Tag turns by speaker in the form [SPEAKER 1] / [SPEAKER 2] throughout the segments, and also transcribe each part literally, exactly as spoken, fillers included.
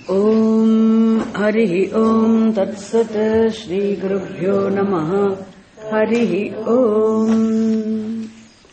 [SPEAKER 1] Om Harihi Om Tat Sat Shri Gurubhyo Namaha Harihi Om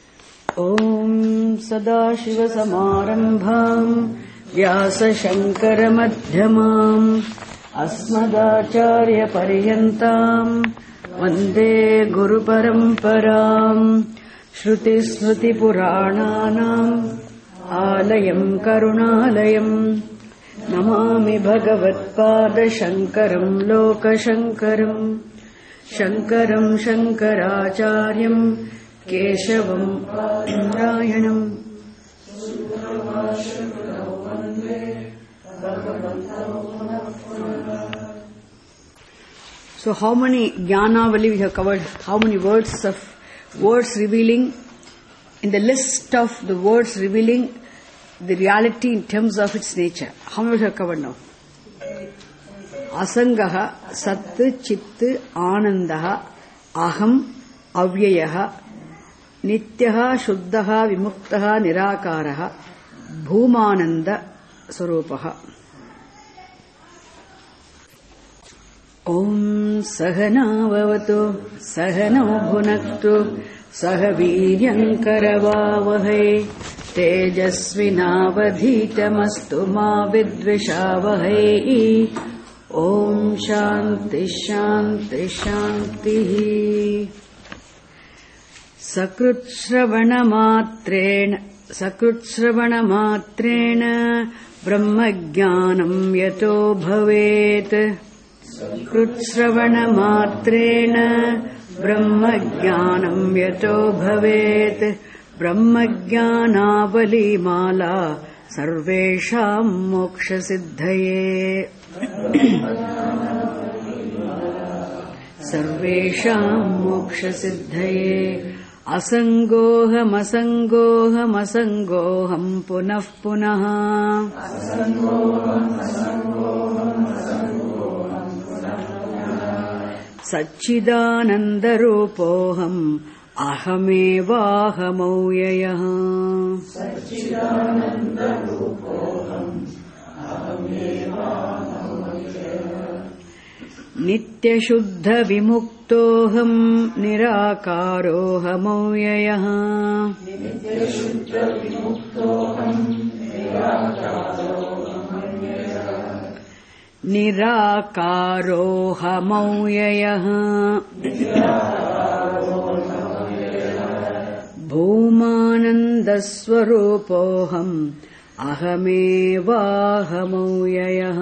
[SPEAKER 1] Om Sadashiva Samarambham Vyasa Shankara Madhyamam Asmadacharya Paryantam Vande Guru Paramparam Shruti Smriti Purananam Alayam Karunalayam Namami Bhagavatpada Shankaram Loka Shankaram Shankaram Shankaracharyam Keshavam Rayanam. So how many Jnanavali we have covered? How many words of words revealing? In the list of the words revealing the reality in terms of its nature, how many we have covered now? Asangaha, Sat, Chit, Anandaha, Aham, Avyayaha, Nityaha, Shuddhaha, Vimuktaha, Nirakaraha, Bhumananda, Swarupaha. Om Sahana Vavatu, Sahana Bhunaktu, Sahaviryam Karavavahai, Tejasvinavadhitamastu ma vidvishavahai. Om Shanti Shanti Shanti. Sakrutsravana matrena Sakrutsravana matrena Brahmajnanam yato bhavet. Sakrutsravana matrena Brahmajnanam yato bhavet. Brahmajnanavali mala sarvesham moksha siddhaye. Sarvesham moksha siddhaye. Asangoham asangoham asangoham punah punah. Satchidananda rupoham Ahamevahamoyayah. Satchidananda rupoham Ahamevahamoyayah. Nitya shuddha vimuktoham Nirakarohamoyayah. Nitya shuddha vimuktoham Nirakarohamoyayah. Nirakarohamoyayah. Bhumanandaswarupoham Ahamevahamoyayah.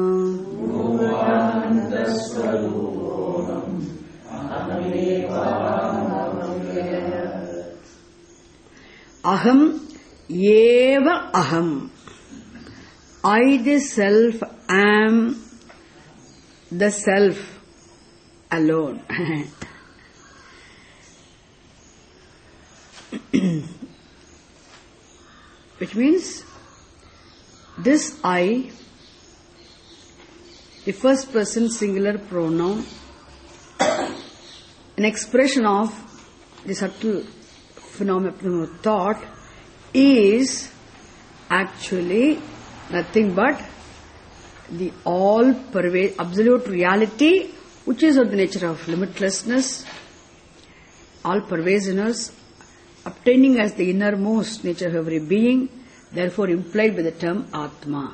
[SPEAKER 1] Bhumanandaswarupoham Ahamevahamoyayah. Aham eva aham. I the self am the self alone. Which means this I, the first person singular pronoun, an expression of the subtle phenomenon of thought, is actually nothing but the all-pervasive absolute reality, which is of the nature of limitlessness, all-pervasiveness, obtaining as the innermost nature of every being, therefore implied by the term Atma.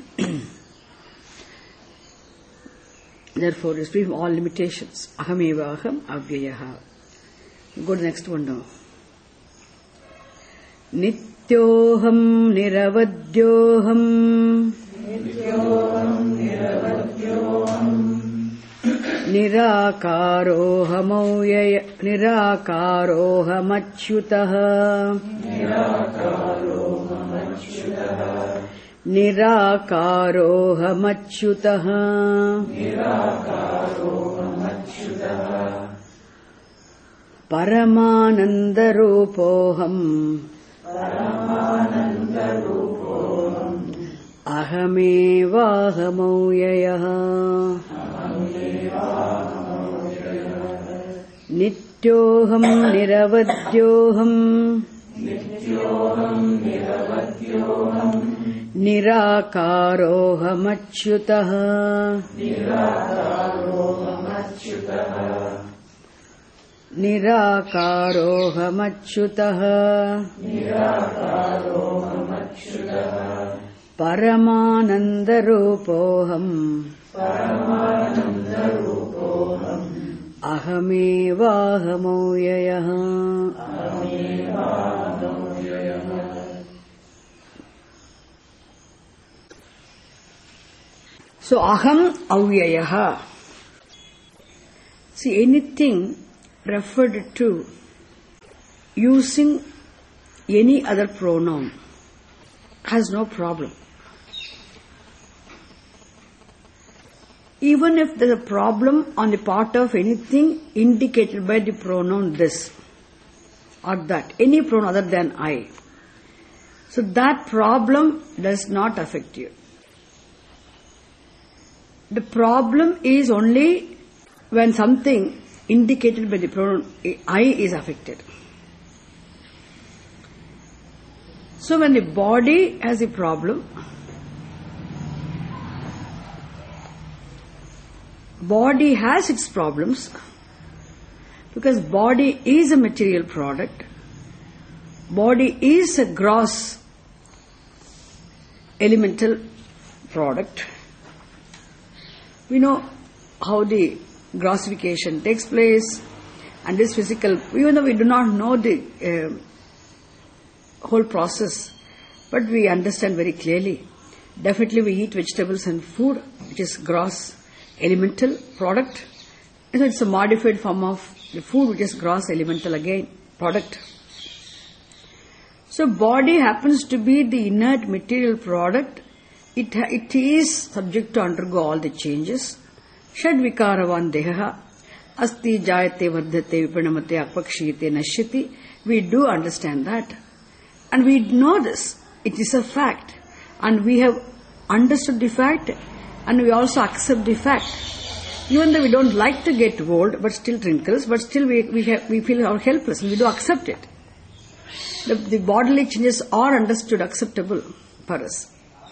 [SPEAKER 1] Therefore, it is free from all limitations. Ahameva aham avyayaha. Go to the next one now. Nityoham niravadyoham. Nityoham niravadyoham. Nirakarohamoyaya Nirakarohamachyutaha. Nirakarohamachyutaha. Nirakarohamachyutaha. Nirakarohamachyutaha. Paramanandarupoham. Paramanandarupoham. Ahamevahamoyayah. Nityoham niravadyoham. Nityoham niravadyoham. निराकारोऽहमच्युतः निराकारोऽहमच्युतः परमानन्दरूपोऽहम् अहमेवाहमव्ययः. So, aham avyayah. See, anything referred to using any other pronoun has no problem. Even if there is a problem on the part of anything indicated by the pronoun this or that, any pronoun other than I. So that problem does not affect you. The problem is only when something indicated by the pronoun I is affected. So when the body has a problem, body has its problems because body is a material product, body is a gross elemental product. We know how the grossification takes place, and this physical, even though we do not know the uh, whole process, but we understand very clearly. Definitely we eat vegetables and food, which is gross elemental product. And so it's a modified form of the food, which is gross elemental again product. So body happens to be the inert material product. It, it is subject to undergo all the changes. Shad vikaravan deha asti jayate vardhate vipanamate akpakshiyate nashyati. We do understand that. And we know this. It is a fact. And we have understood the fact, and we also accept the fact. Even though we don't like to get old, but still wrinkles, but still we we, have, we feel helpless, and we do accept it. The, the bodily changes are understood, acceptable for us.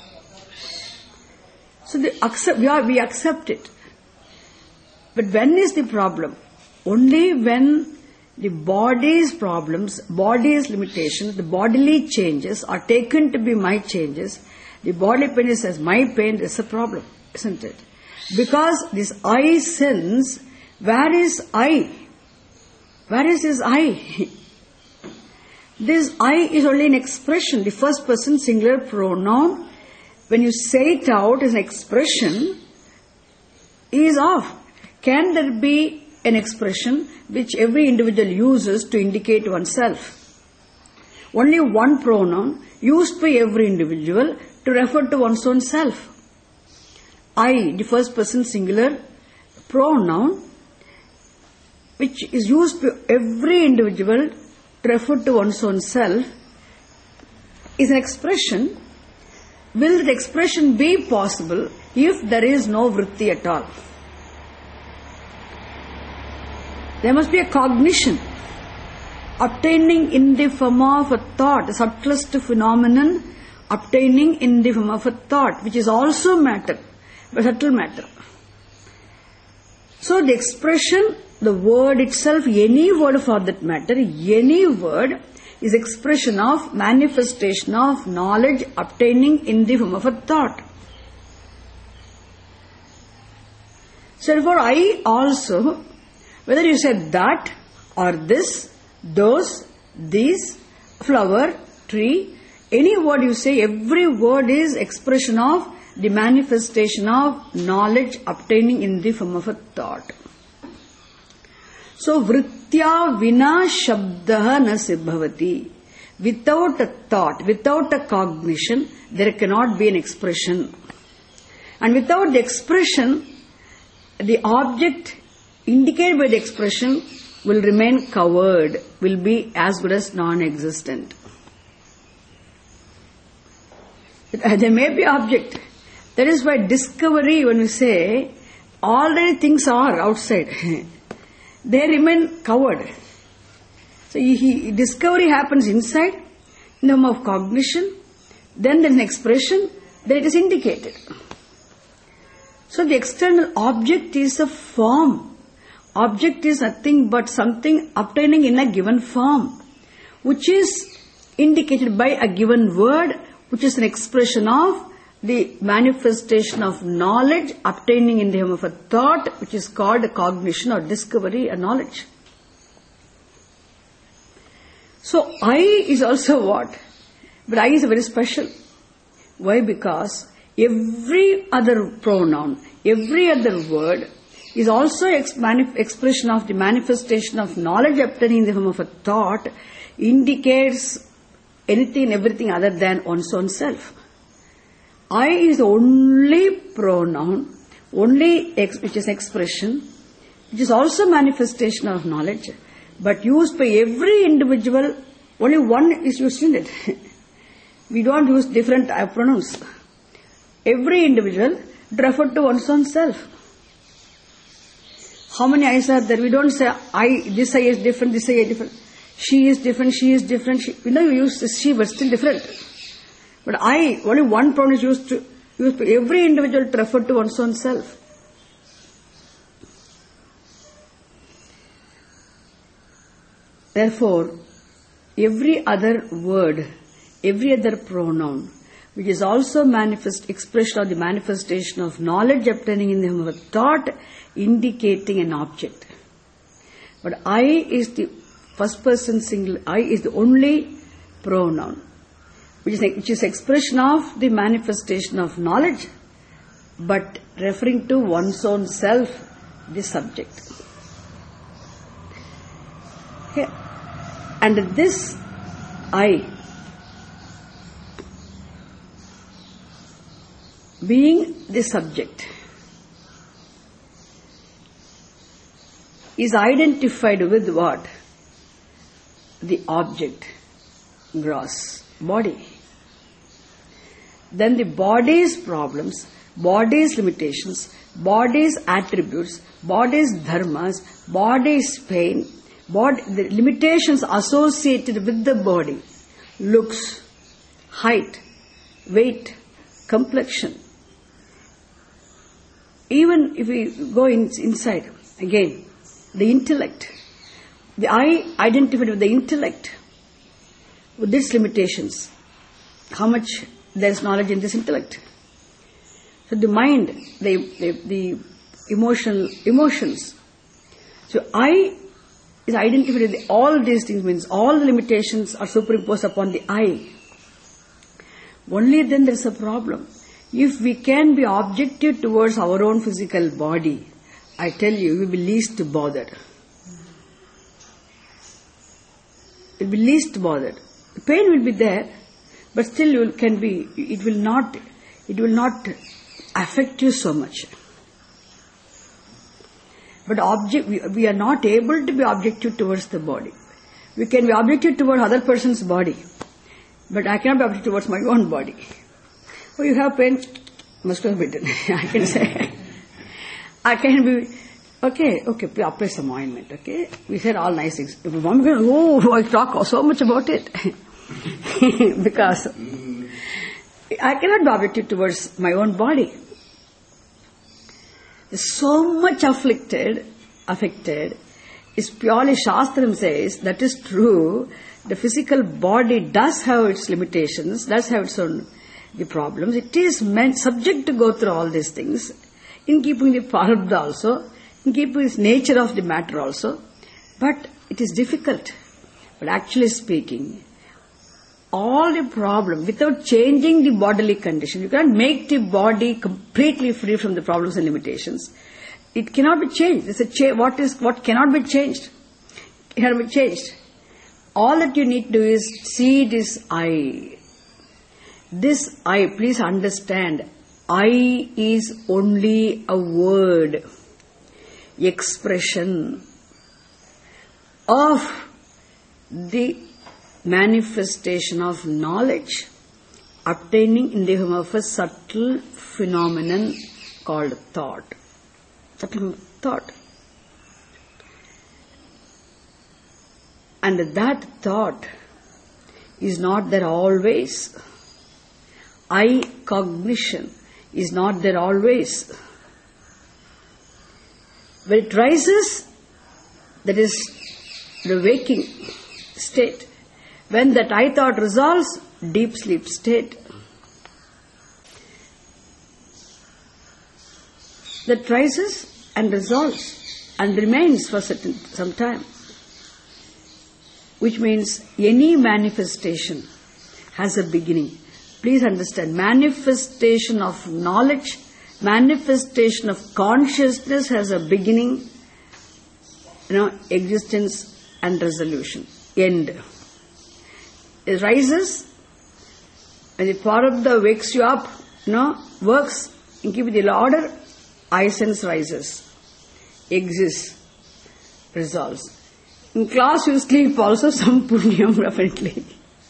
[SPEAKER 1] So the accept, we, are, we accept it. But when is the problem? Only when the body's problems, body's limitations, the bodily changes are taken to be my changes. The bodily pain is as my pain, is a problem, isn't it? Because this I sense, where is I? Where is this I? This I is only an expression, the first person singular pronoun. When you say it out as an expression, is off. Can there be an expression which every individual uses to indicate oneself? Only one pronoun used by every individual to refer to one's own self. I, the first person singular pronoun, which is used by every individual to refer to one's own self, is an expression. Will that expression be possible if there is no vritti at all? There must be a cognition obtaining in the form of a thought, the subtlest phenomenon obtaining in the form of a thought, which is also matter, but subtle matter. So the expression, the word itself, any word for that matter, any word is expression of manifestation of knowledge obtaining in the form of a thought. So therefore I also, whether you say that or this, those, these, flower, tree, any word you say, every word is expression of the manifestation of knowledge obtaining in the form of a thought. So, vrittya vina shabdaha na sibbhavati. Without a thought, without a cognition, there cannot be an expression. And without the expression, the object indicated by the expression will remain covered, will be as good as non-existent. There may be object. That is why discovery, when we say, already things are outside. They remain covered. So he, discovery happens inside, in the form of cognition, then there's an expression, then it is indicated. So the external object is a form. Object is nothing but something obtaining in a given form, which is indicated by a given word, which is an expression of the manifestation of knowledge obtaining in the form of a thought, which is called a cognition or discovery or knowledge. So I is also what? But I is very special. Why? Because every other pronoun, every other word is also ex- manif- expression of the manifestation of knowledge obtaining in the form of a thought, indicates anything and everything other than one's own self. I is the only pronoun, only ex- which is expression, which is also manifestation of knowledge, but used by every individual. Only one is used in it. We don't use different pronouns. Every individual referred to one's own self. How many eyes are there? We don't say, I, this eye is different, this eye is different. She is different, she is different. She, we know you use this she, but still different. But I, only one pronoun is used to, used to every individual to refer to one's own self. Therefore, every other word, every other pronoun, which is also manifest expression of the manifestation of knowledge obtaining in the form of a thought, indicating an object. But I is the first person singular, I is the only pronoun, which is, which is expression of the manifestation of knowledge, but referring to one's own self, the subject. Okay. And this I, being the subject, is identified with what? The object, gross body. Then the body's problems, body's limitations, body's attributes, body's dharmas, body's pain, body, the limitations associated with the body, looks, height, weight, complexion. Even if we go in, inside, again, the intellect, the I identified with the intellect, with its limitations. How much there is knowledge in this intellect? So the mind, the, the, the emotional emotions. So I is identified with all these things, means all the limitations are superimposed upon the I. Only then there is a problem. If we can be objective towards our own physical body, I tell you, we will be least bothered. We will be least bothered. The pain will be there, but still you can be. It will not. It will not affect you so much. But object, we, we are not able to be objective towards the body. We can be objective towards other person's body, but I cannot be objective towards my own body. Oh, you have pain? Must have bitten. I can say. I can be, okay, okay, apply some ointment, okay? We said all nice things. If one goes, oh, I talk so much about it. Because I cannot be objective towards my own body. So much afflicted, affected, is purely Shastram says, that is true, the physical body does have its limitations, does have its own the problems. It is meant, subject to go through all these things, in keeping the prarabdha also, in keeping the nature of the matter also, but it is difficult. But actually speaking, all the problem, without changing the bodily condition, you cannot make the body completely free from the problems and limitations. It cannot be changed. It's a cha- what is what cannot be changed? It cannot be changed. All that you need to do is see this I. This I, please understand, I is only a word, expression of the manifestation of knowledge obtaining in the form of a subtle phenomenon called thought. Subtle thought. And that thought is not there always. I cognition is not there always. When it rises, that is the waking state. When that I thought resolves, deep sleep state. That rises and resolves and remains for certain, some time. Which means any manifestation has a beginning. Please understand, manifestation of knowledge, manifestation of consciousness has a beginning, you know, existence and resolution, end. It rises, when the Prarabdha wakes you up, you know, works in keeping the order, I sense rises, exists, resolves. In class you sleep also, some punyam definitely.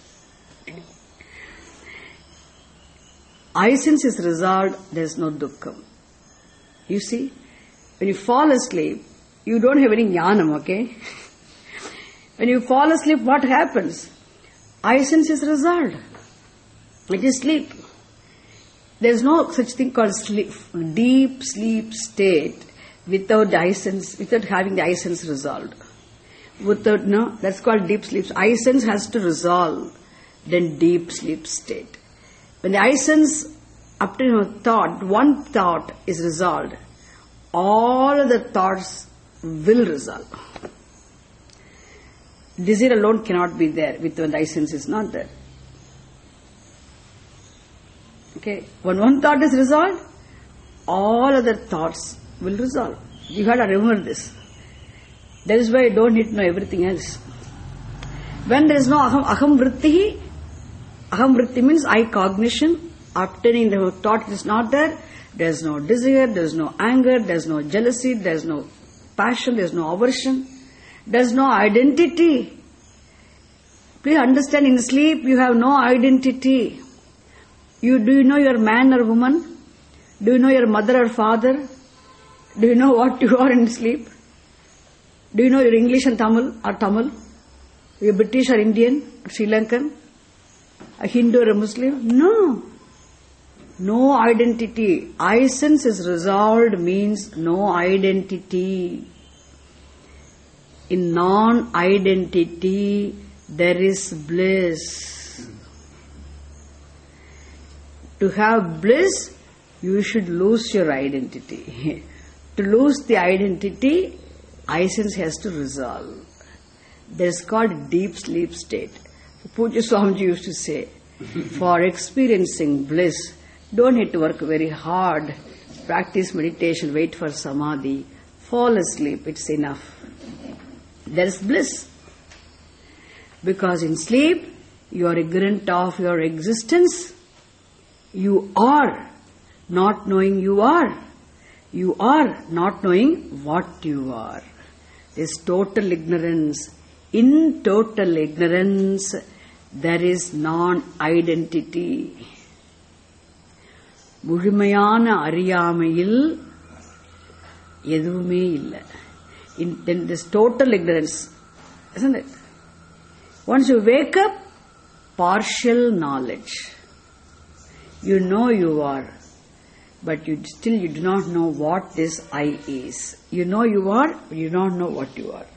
[SPEAKER 1] I sense is resolved, there is no dukkham. You see, when you fall asleep, you don't have any jnanam, okay? When you fall asleep, what happens? I sense is resolved. It is sleep. There is no such thing called sleep, deep sleep state without I sense, without having the I sense resolved. Without, no, that's called deep sleep. I sense has to resolve, then deep sleep state. When the I sense, up to a thought, one thought is resolved, all of the thoughts will resolve. Desire alone cannot be there with when the I sense is not there. Okay, when one thought is resolved, all other thoughts will resolve. You have to remember this. That is why you don't need to know everything else. When there is no aham, aham vritti, aham vritti means I cognition, obtaining the thought is not there, there is no desire, there is no anger, there is no jealousy, there is no passion, there is no aversion, there is no identity. Please understand, in sleep you have no identity. You, do you know your man or woman? Do you know your mother or father? Do you know what you are in sleep? Do you know your English and Tamil or Tamil? You're British or Indian or Sri Lankan? A Hindu or a Muslim? No. No identity. I sense is resolved means no identity. In non-identity, there is bliss. To have bliss, you should lose your identity. To lose the identity, I sense has to resolve. That is called deep sleep state. Pujya Swamiji used to say, for experiencing bliss, don't need to work very hard. Practice meditation, wait for samadhi, fall asleep, it's enough. There is bliss. Because in sleep, you are ignorant of your existence. You are not knowing you are. You are not knowing what you are. This total ignorance. In total ignorance, there is non-identity. முழுமையான அறியாமையில் எதுவுமே இல்லை. In this total ignorance, isn't it? Once you wake up, partial knowledge. You know you are, but you still you do not know what this I is. You know you are, but you don't know what you are.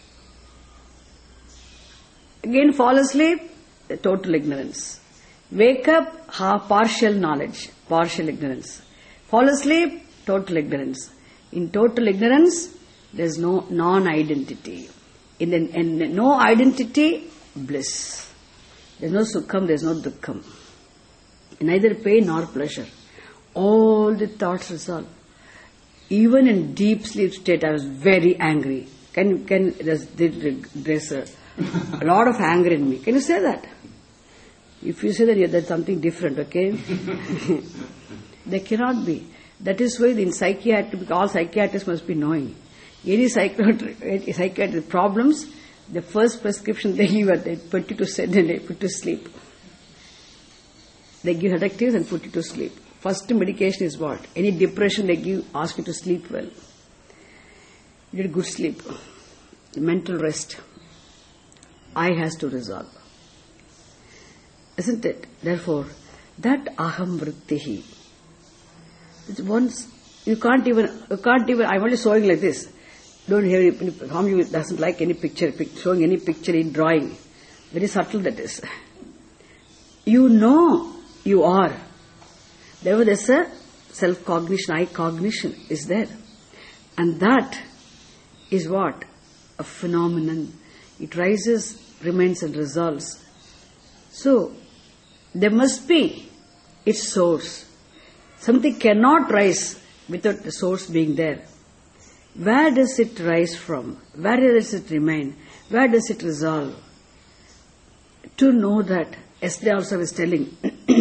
[SPEAKER 1] Again fall asleep, total ignorance. Wake up, half partial knowledge, partial ignorance. Fall asleep, total ignorance. In total ignorance, there is no non-identity. In, the, in no identity, bliss. There is no sukham, there is no dukkham. Neither pain nor pleasure. All the thoughts resolve. Even in deep sleep state, I was very angry. Can can there's, there's a, a lot of anger in me. Can you say that? If you say that, yeah, that's something different, okay? There cannot be. That is why in psychiatry, all psychiatrists must be knowing. Any psychiatric, any psychiatric problems, the first prescription they give, they put you to sit and they put you to sleep. They give sedative and put you to sleep. First medication is what? Any depression they give, ask you to sleep well. You need good sleep. Mental rest. I has to resolve. Isn't it? Therefore, that aham vrittihi. It's once, you can't even, you can't even, I'm only showing like this. Don't hear it, Swami doesn't like any picture, showing any picture in drawing. Very subtle that is. You know you are. Therefore there's a self-cognition, I-cognition is there. And that is what? A phenomenon. It rises, remains and resolves. So, there must be its source. Something cannot rise without the source being there. Where does it rise from? Where does it remain? Where does it resolve? To know that, yesterday also I was telling,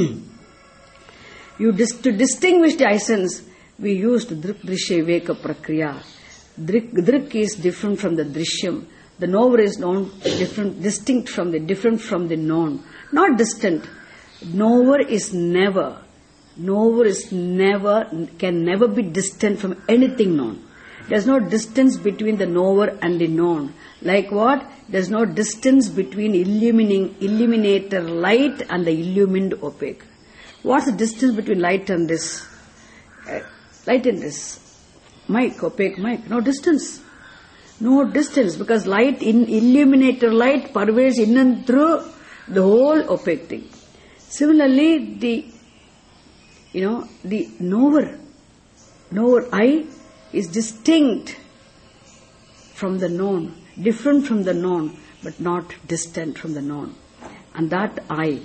[SPEAKER 1] you dis- to distinguish the essence, we used Drik Drishya Viveka Prakriya. Drik, Drik is different from the Drishyam. The knower is known different, distinct from the, different from the known. Not distant. Knower is never, knower is never, can never be distant from anything known. There's no distance between the knower and the known. Like what? There's no distance between illumining, illuminator light and the illumined opaque. What's the distance between light and this? Uh, light and this. Mic, opaque mic. No distance. No distance, because light, in illuminator light pervades in and through the whole opaque thing. Similarly, the, you know, the knower, knower I is distinct from the known, different from the known, but not distant from the known. And that I,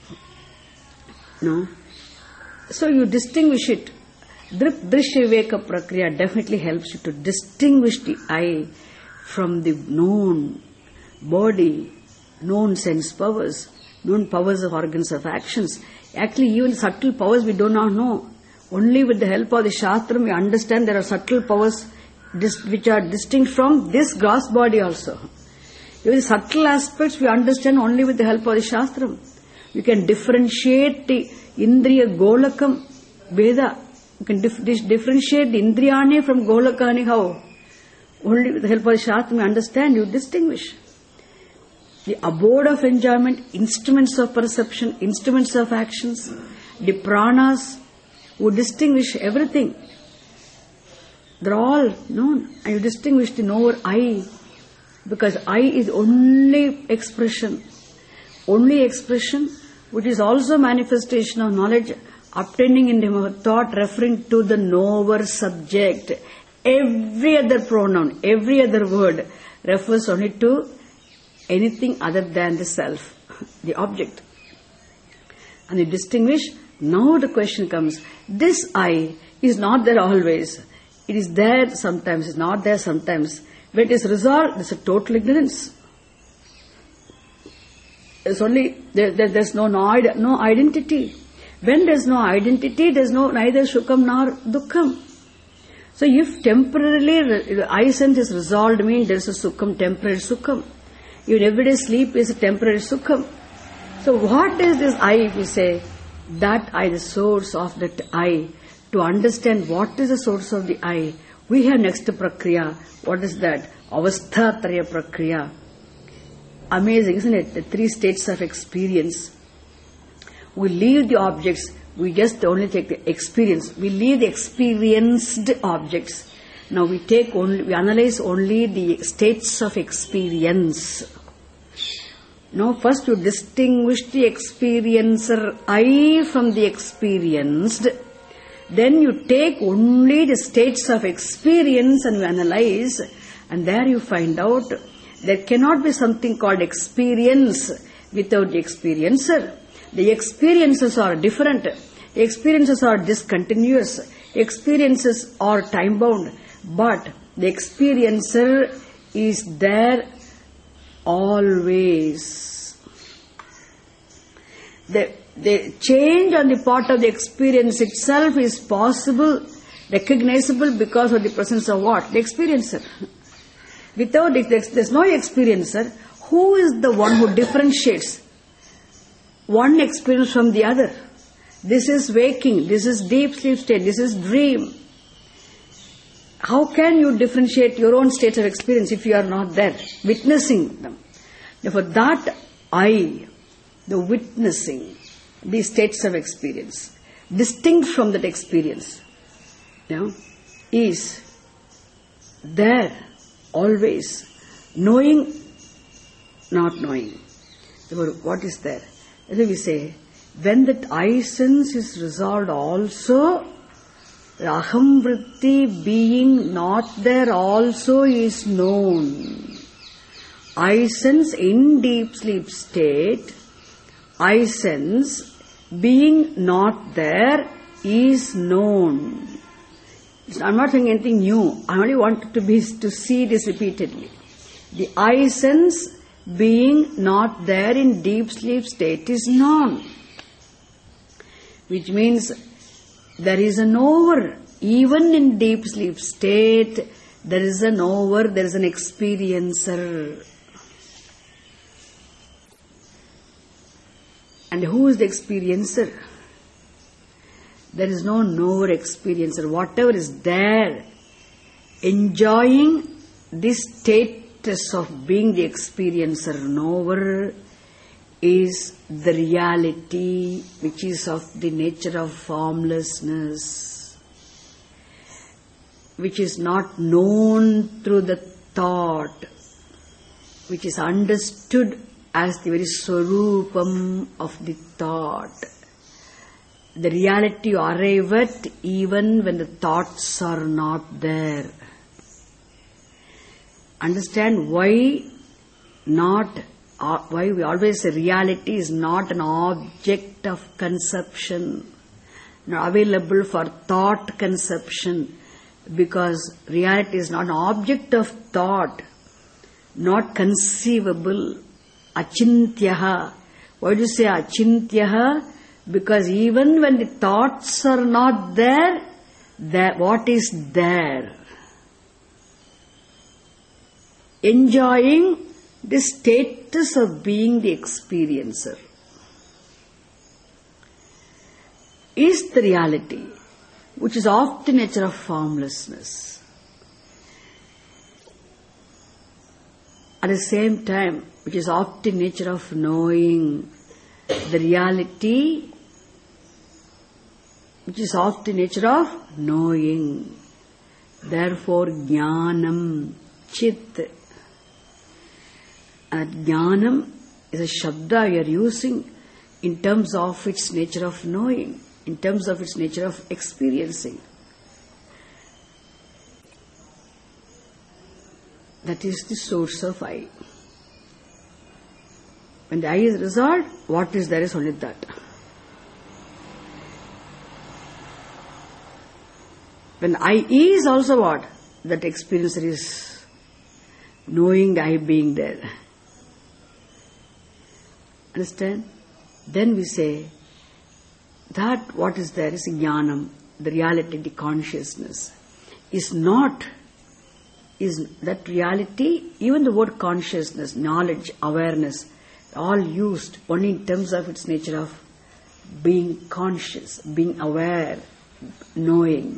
[SPEAKER 1] no. So you distinguish it. Drik Drishya Viveka Prakriya definitely helps you to distinguish the I from the known body, known sense powers, known powers of organs of actions. Actually, even subtle powers we do not know. Only with the help of the Shastram we understand there are subtle powers dis- which are distinct from this gross body also. Even the subtle aspects we understand only with the help of the Shastram. You can differentiate the Indriya Golakam, Veda. You can dif- dis- differentiate the Indriyani from Golakani. How? Only with the help of the Shastram we understand, you distinguish. The abode of enjoyment, instruments of perception, instruments of actions, the pranas, who distinguish everything. They're all known. And you distinguish the knower I, because I is only expression. Only expression, which is also manifestation of knowledge, obtaining in the thought referring to the knower subject. Every other pronoun, every other word refers only to anything other than the self, the object. And you distinguish. Now the question comes, this I is not there always. It is there sometimes, it's not there sometimes. When it is resolved, it's a total ignorance. There's only, there, there, there's no, no, no identity. When there's no identity, there's no neither Shukam nor Dukkham. So if temporarily the I sense is resolved, means there's a Sukham, temporary Sukham. Even everyday sleep is a temporary Sukham. So what is this I, if we say? That I, the source of that I. To understand what is the source of the I, we have next Prakriya. What is that? Avasthatraya Prakriya. Amazing, isn't it? The three states of experience. We leave the objects, we just only take the experience. We leave the experienced objects. Now we take only, we analyze only the states of experience. Now first you distinguish the experiencer I from the experienced. Then you take only the states of experience and you analyze, and there you find out there cannot be something called experience without the experiencer. The experiences are different. The experiences are discontinuous. Experiences are time-bound. But the experiencer is there always. The, the change on the part of the experience itself is possible, recognizable because of the presence of what? The experiencer. Without it, there's no experiencer. Who is the one who differentiates one experience from the other? This is waking, this is deep sleep state, this is dream. How can you differentiate your own states of experience if you are not there, witnessing them? Therefore, that I, the witnessing, these states of experience, distinct from that experience, you know, is there always, knowing, not knowing. What is there? And then we say, when that I sense is resolved also, the aham vritti being not there also is known. I sense in deep sleep state, I sense being not there is known. I'm not saying anything new. I only wanted to be to see this repeatedly. The I sense being not there in deep sleep state is known, which means there is an over. Even in deep sleep state, there is an over, there is an experiencer. And who is the experiencer? There is no knower experiencer. Whatever is there, enjoying this status of being the experiencer, knower, is the reality which is of the nature of formlessness, which is not known through the thought, which is understood as the very swarupam of the thought. The reality you arrive at even when the thoughts are not there. Understand why not, uh, why we always say reality is not an object of conception, not available for thought conception, because reality is not an object of thought, not conceivable. Achintyaha. Why do you say achintyaha? Because even when the thoughts are not there, that what is there? Enjoying the status of being the experiencer is the reality, which is of the nature of formlessness. At the same time, which is of the nature of knowing, the reality which is of the nature of knowing. Therefore, jnanam, chit. And jnanam is a shabda you are using in terms of its nature of knowing, in terms of its nature of experiencing. That is the source of I. When the I is resolved, what is there is only that. When I is also what? That experiencer is knowing the I being there. Understand? Then we say that what is there is jnanam, the reality, the consciousness, is not, is that reality, even the word consciousness, knowledge, awareness, all used only in terms of its nature of being conscious, being aware, knowing.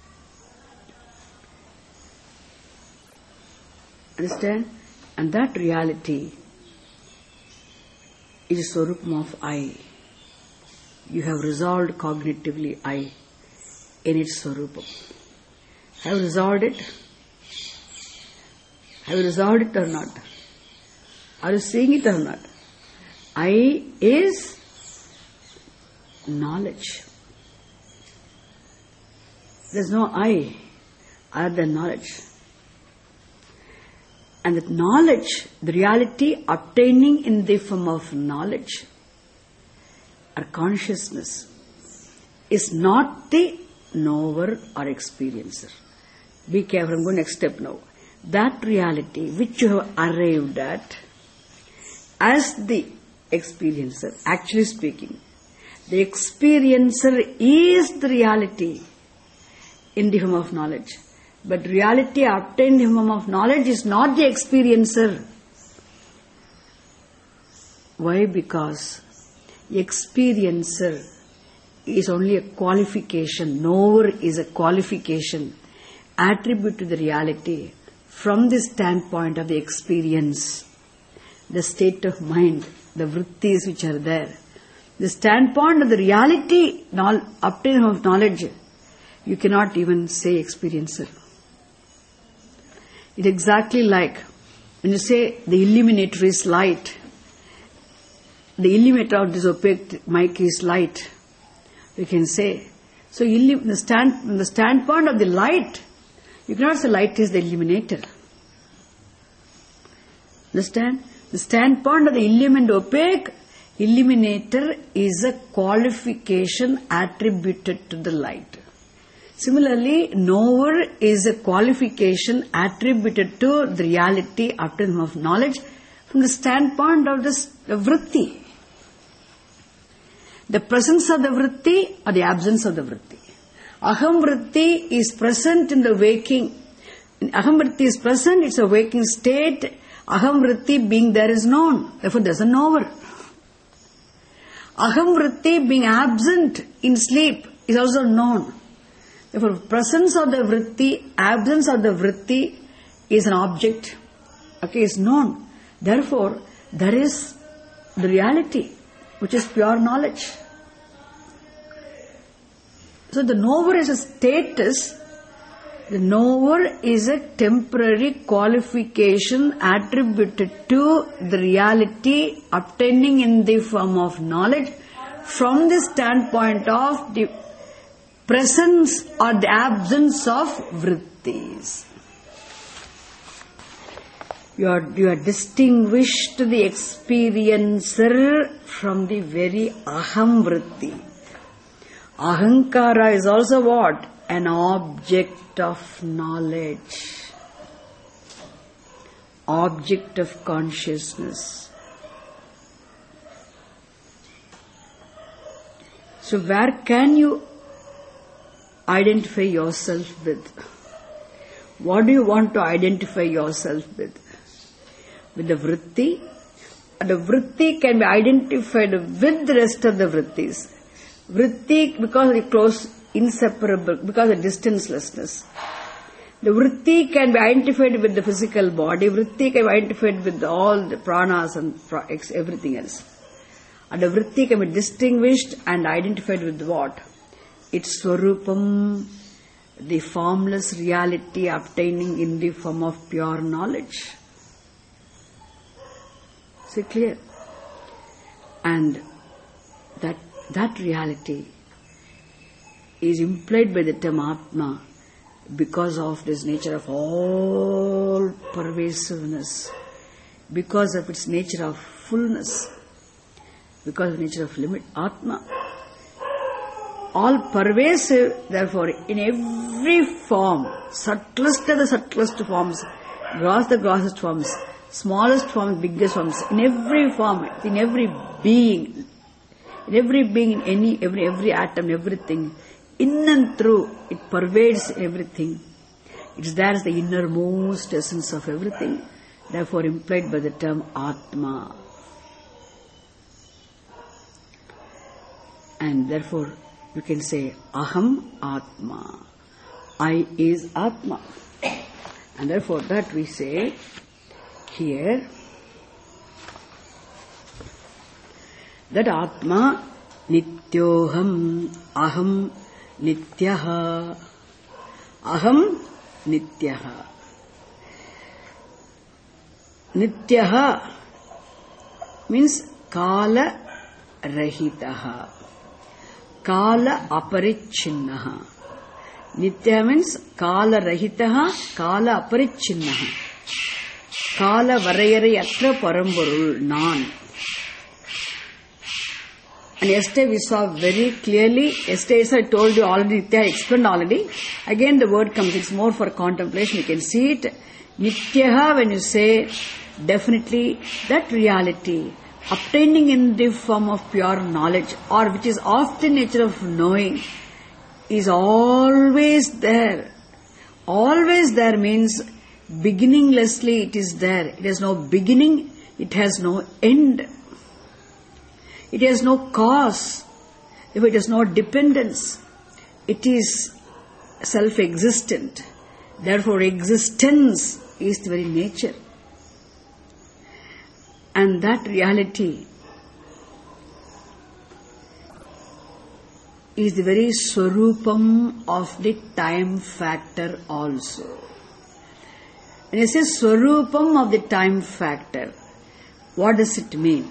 [SPEAKER 1] Understand? And that reality is a swarupam of I. You have resolved cognitively I in its swarupam. Have you resolved it? Have you resolved it or not? Are you seeing it or not? I is knowledge. There is no I other than knowledge. And that knowledge, the reality obtaining in the form of knowledge or consciousness, is not the knower or experiencer. Be careful, I'm going next step now. That reality which you have arrived at as the experiencer, actually speaking, the experiencer is the reality in the form of knowledge. But reality obtained in the form of knowledge is not the experiencer. Why? Because the experiencer is only a qualification. Knower is a qualification attribute to the reality from the standpoint of the experience, the state of mind, the vrittis which are there. The standpoint of the reality, obtaining of knowledge, you cannot even say experiencer. It's exactly like when you say the illuminator is light, the illuminator of this opaque mic is light, we can say. So the, stand, from the standpoint of the light, you cannot say light is the illuminator. Understand? The standpoint of the illumined opaque, illuminator is a qualification attributed to the light. Similarly, knower is a qualification attributed to the reality after of knowledge from the standpoint of the, the vritti. The presence of the vritti or the absence of the vritti. Aham vritti is present in the waking. Aham vritti is present, it's a waking state. Aham vritti being there is known, therefore there is a knower. Aham vritti being absent in sleep is also known. Therefore, presence of the vritti, absence of the vritti is an object. Okay, is known. Therefore, there is the reality, which is pure knowledge. So the knower is a status. The knower is a temporary qualification attributed to the reality obtaining in the form of knowledge from the standpoint of the presence or the absence of vrittis. You are, you are distinguished the experiencer from the very aham vritti. Ahankara is also what? An object of knowledge. Object of consciousness. So where can you identify yourself with? What do you want to identify yourself with? With the vritti? The vritti can be identified with the rest of the vrittis. Vritti, because of the close, inseparable, because of distancelessness. The vritti can be identified with the physical body. Vritti can be identified with all the pranas and everything else. And the vritti can be distinguished and identified with what? Its swarupam, the formless reality obtaining in the form of pure knowledge. Is it clear? And that that reality is implied by the term Atma because of this nature of all pervasiveness, because of its nature of fullness, because of the nature of limit. Atma, all pervasive, therefore, in every form, subtlest of the subtlest forms, gross the grossest forms, smallest forms, biggest forms, in every form, in every being, in every being, in any, every, every atom, everything, in and through, it pervades everything. It's there as the innermost essence of everything, therefore implied by the term Atma. And therefore, you can say, Aham Atma. I is Atma. And therefore, that we say here, that Atma Nityoham Aham Nityaha. Aham Nityaha. Nityaha means Kala Rahitaha. Kala Aparichinnaha. Nitya means Kala Rahitaha, Kala Aparichinnaha. Kala Varayare Atra Paramburul Nan. And yesterday we saw very clearly, yesterday as I told you already, Nitya I explained already. Again the word comes, it's more for contemplation, you can see it. Nityaha, when you say, definitely that reality, obtaining in the form of pure knowledge, or which is of the nature of knowing, is always there. Always there means beginninglessly it is there. It has no beginning, it has no end. It has no cause, if it has no dependence. It is self-existent. Therefore, existence is the very nature. And that reality is the very swarupam of the time factor also. When you say swarupam of the time factor, what does it mean?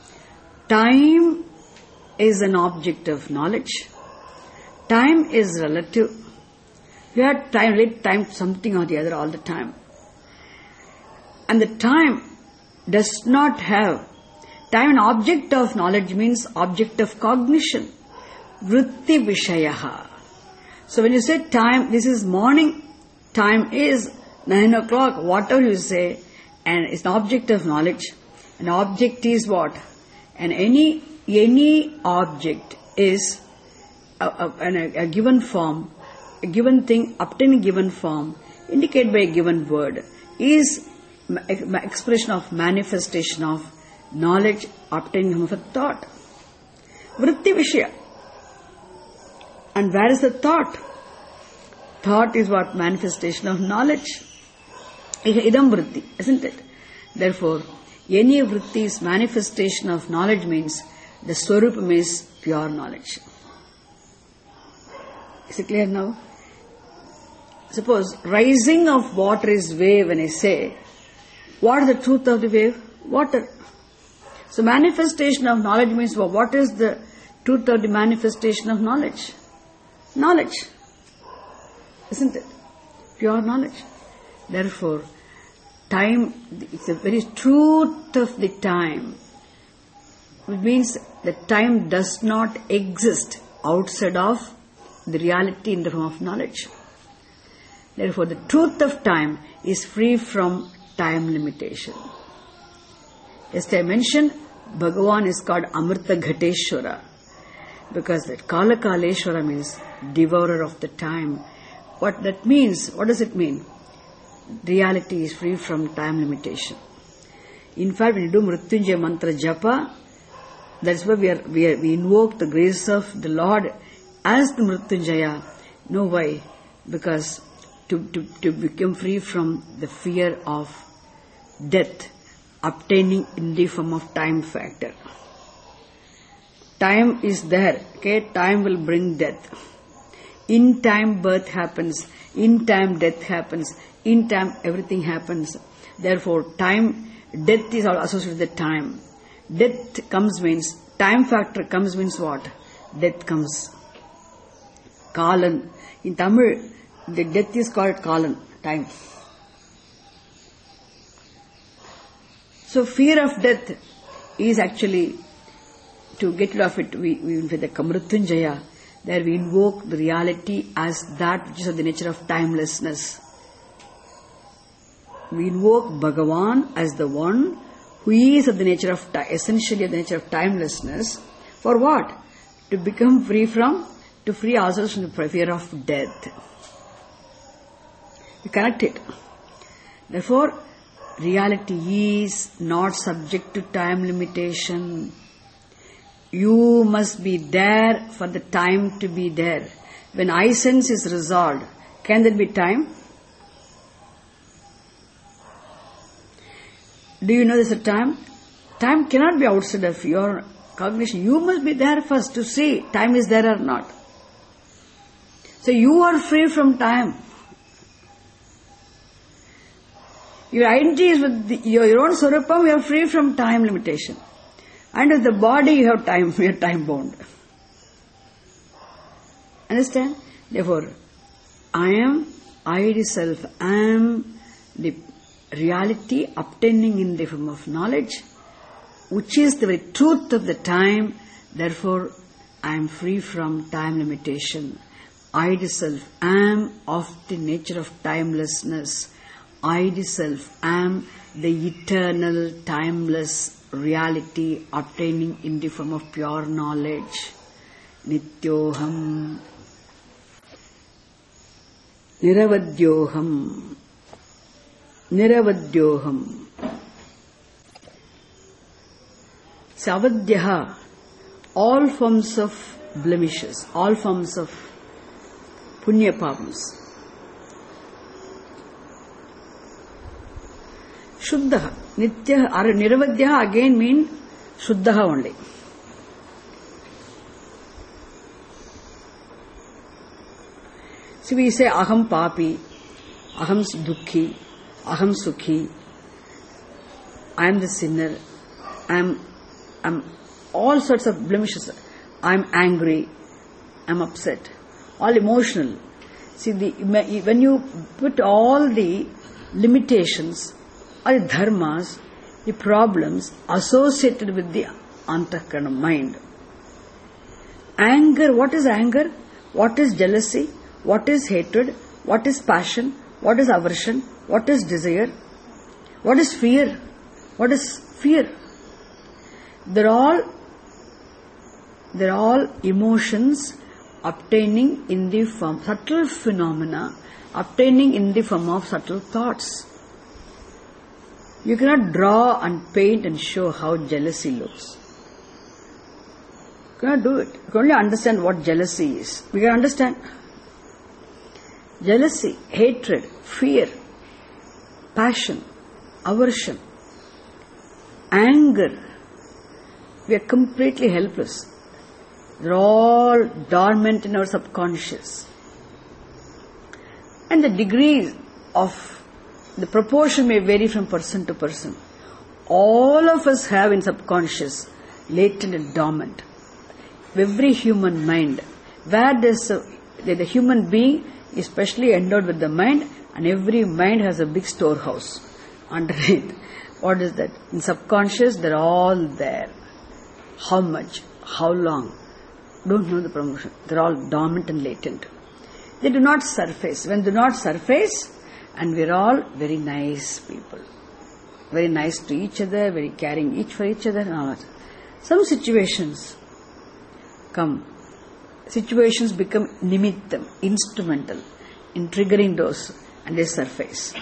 [SPEAKER 1] Time is an object of knowledge. Time is relative. You have time, relate time to something or the other all the time. And the time does not have, time an object of knowledge means object of cognition. Vritti vishayaha. So when you say time, this is morning, time is nine o'clock, whatever you say, and it's an object of knowledge. An object is what? And any any object is a, a, a, a given form, a given thing obtained in a given form, indicated by a given word, is expression of manifestation of knowledge obtained from a thought. Vritti vishaya. And where is the thought? Thought is what? Manifestation of knowledge. Idam vritti, isn't it? Therefore, any vritti's manifestation of knowledge means the swarupam is pure knowledge. Is it clear now? Suppose rising of water is wave. When I say, what is the truth of the wave? Water. So manifestation of knowledge means what? What is the truth of the manifestation of knowledge? Knowledge. Isn't it? Pure knowledge. Therefore, time, it's the very truth of the time. It means that time does not exist outside of the reality in the form of knowledge. Therefore, the truth of time is free from time limitation. As I mentioned, Bhagavan is called Amrita Ghateshwara because that Kala Kaleshwara means devourer of the time. What that means, what does it mean? Reality is free from time limitation. In fact, when you do Mrityunjaya Mantra Japa, that's why we, are, we, are, we invoke the grace of the Lord as the Mrityunjaya. No, why? Because to, to, to become free from the fear of death, obtaining in the form of time factor. Time is there, okay? Time will bring death. In time birth happens, in time death happens, in time everything happens. Therefore, time, death is all associated with the time. Death comes means, time factor comes means what? Death comes. Kalan. In Tamil, the death is called Kalan, time. So fear of death is actually, to get rid of it, we, we with the Mrityunjaya, there we invoke the reality as that which is of the nature of timelessness. We invoke Bhagavan as the one who is of the nature of, essentially of the nature of timelessness. For what? To become free from, to free ourselves from the fear of death. We connect it. Therefore, reality is not subject to time limitation. You must be there for the time to be there. When I sense is resolved, can there be time? Do you know there's a time? Time cannot be outside of your cognition. You must be there first to see time is there or not. So you are free from time. Your identity is with the, your, your own Swarupam, you are free from time limitation. And with the body you have time, you are time bound. Understand? Therefore, I am, I self, I am the reality obtaining in the form of knowledge, which is the very truth of the time. Therefore, I am free from time limitation. I self am of the nature of timelessness. I self am the eternal, timeless reality obtaining in the form of pure knowledge. Nityoham, Niravadyoham, Niravadyoham. Savadyaha, all forms of blemishes, all forms of punya papams. Shuddha, Nitya, Niravadyaha again mean Shuddha only. See, we say aham papi, aham dukhi, aham sukhi, I am the sinner, I am, I am all sorts of blemishes. I am angry, I am upset, all emotional. See, the, when you put all the limitations or the dharmas, the problems associated with the antakarana mind. Anger, what is anger? What is jealousy? What is hatred? What is passion? What is aversion? What is desire? What is fear? What is fear? They're all, they're all emotions obtaining in the form, subtle phenomena, obtaining in the form of subtle thoughts. You cannot draw and paint and show how jealousy looks. You cannot do it. You can only understand what jealousy is. We can understand jealousy, hatred, fear, passion, aversion, anger. We are completely helpless. They're all dormant in our subconscious. And the degree of the proportion may vary from person to person. All of us have in subconscious latent and dormant. Every human mind, where there's a, the human being is specially endowed with the mind, and every mind has a big storehouse underneath. What is that? In subconscious, they're all there. How much? How long? Don't know the promotion. They're all dormant and latent. They do not surface. When they do not surface, and we're all very nice people. Very nice to each other, very caring each for each other and all that. Some situations come. Situations become nimittam, instrumental in triggering those, and they surface.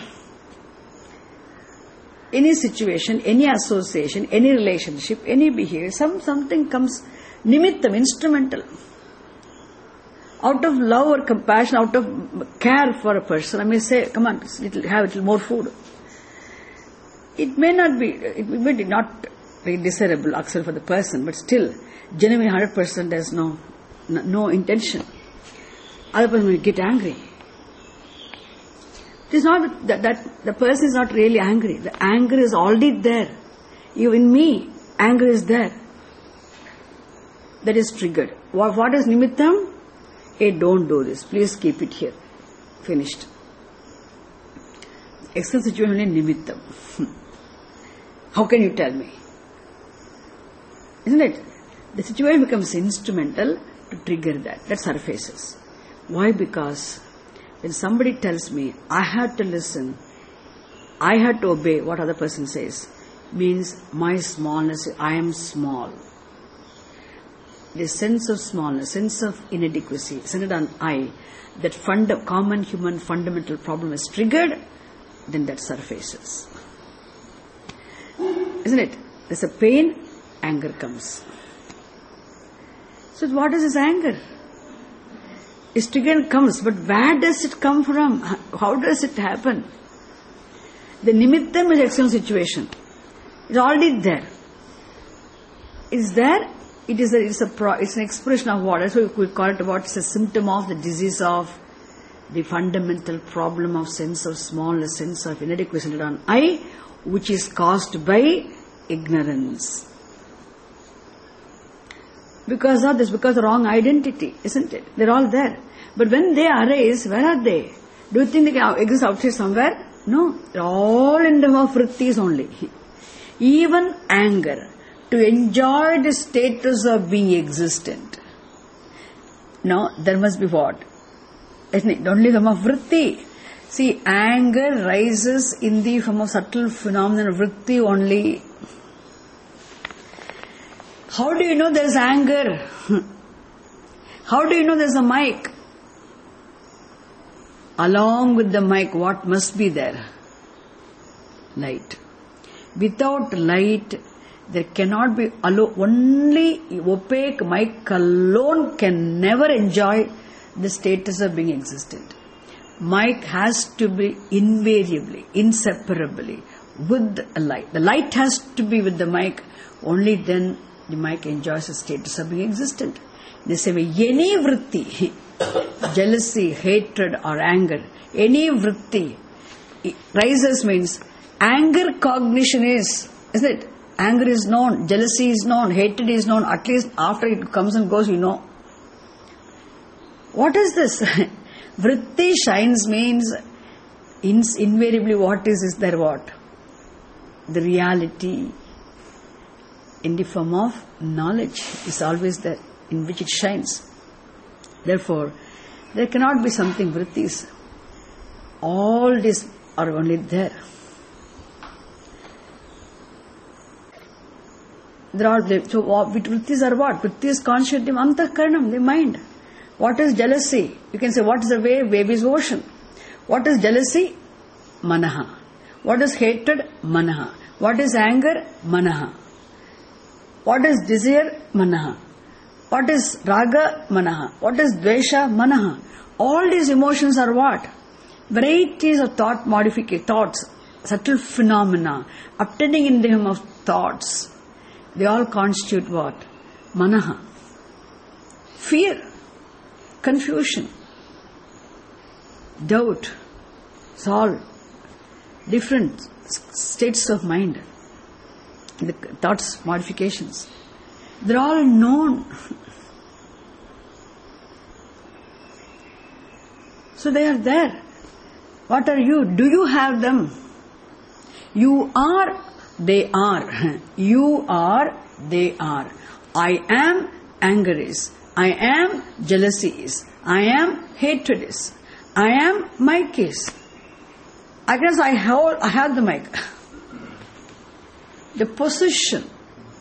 [SPEAKER 1] Any situation, any association, any relationship, any behavior, some something comes nimittam, instrumental. Out of love or compassion, out of care for a person, I may say, come on, little, have a little more food. It may not be, it may be not very desirable actually for the person, but still, genuine one hundred percent there's no, no, no intention. Other person will get angry. It is not that, that the person is not really angry. The anger is already there. Even me, anger is there. That is triggered. What, what is nimittam? Hey, don't do this. Please keep it here. Finished. External situation is nimittam. How can you tell me? Isn't it? The situation becomes instrumental to trigger that. That surfaces. Why? Because when somebody tells me, I have to listen, I have to obey what other person says, means my smallness, I am small. The sense of smallness, sense of inadequacy, centered on I, that funda- common human fundamental problem is triggered, then that surfaces. Isn't it? There's a pain, anger comes. So what is this anger? It's triggered comes, but where does it come from? How does it happen? The nimittam is external situation. It's already there. It's there. It is a, it's a pro, it's an expression of what? That's why we call it what? It's a symptom of the disease of the fundamental problem of sense of smallness, sense of inadequacy on I, which is caused by ignorance. Because of this, because of wrong identity, isn't it? They're all there. But when they arise, where are they? Do you think they can exist outside somewhere? No. They're all in the form of vrittis only. Even anger, to enjoy the status of being existent. No, there must be what? Isn't it? Only the form of vritti. See, anger rises in the form of subtle phenomenon of vritti only. How do you know there is anger? How do you know there is a mic? Along with the mic, what must be there? Light. Without light, there cannot be alone. Only opaque mic alone can never enjoy the status of being existent. Mic has to be invariably, inseparably with a light. The light has to be with the mic. Only then the mic enjoys the status of being existent. In the same way, any vritti, jealousy, hatred or anger, any vritti rises means anger cognition is, isn't it? Anger is known, jealousy is known, hatred is known, at least after it comes and goes, you know. What is this? Vritti shines means in, invariably what is, is there what? The reality in the form of knowledge is always there, in which it shines. Therefore, there cannot be something vrittis. All these are only there. There are, so vrittis are what? Vrittis is consciously antahkaranam, the mind. What is jealousy? You can say, what is the wave? Wave is ocean. What is jealousy? Manaha. What is hatred? Manaha. What is anger? Manaha. What is desire? Manaha. What is raga? Manaha. What is dvesha? Manaha. All these emotions are what? Varieties of thought modification, thoughts, subtle phenomena, obtaining in the form of thoughts. They all constitute what? Manaha. Fear, confusion, doubt. It's all different states of mind. The thoughts, modifications. They're all known. So they are there. What are you? Do you have them? You are, they are. You are, they are. I am, anger is. I am, jealousy is. I am, hatred is. I am, mic is. I guess I have, I have the mic. The possession.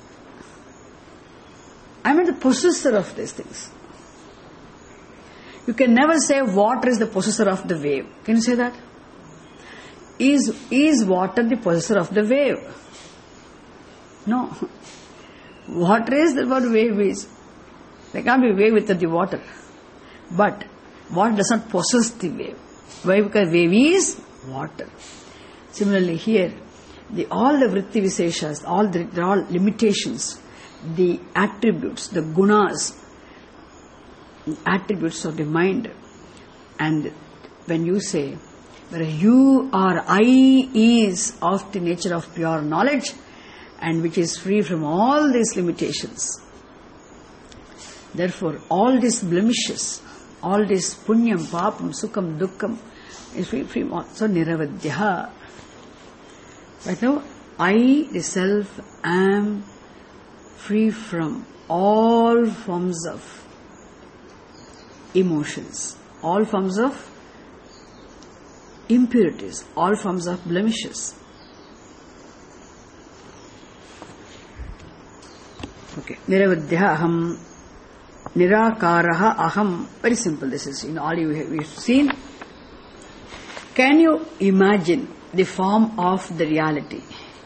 [SPEAKER 1] I am the possessor of these things. You can never say water is the possessor of the wave. Can you say that? Is, is water the possessor of the wave? No. Water is what wave is. There can't be wave without the water. But water does not possess the wave. Why? Because wave is water. Similarly here, the, all the vritti viseshas, all the, they're all limitations, the attributes, the gunas, attributes of the mind. And when you say, where you are, I is of the nature of pure knowledge and which is free from all these limitations. Therefore, all these blemishes, all this punyam, papam, sukham, dukkham is free from all. So, niravadyaha. Right now, I, the self, am free from all forms of emotions, all forms of impurities, all forms of blemishes. Okay. Niravadyaha aham, nirakaraha aham. Very simple this is. In all you have seen. Can you imagine the form of the reality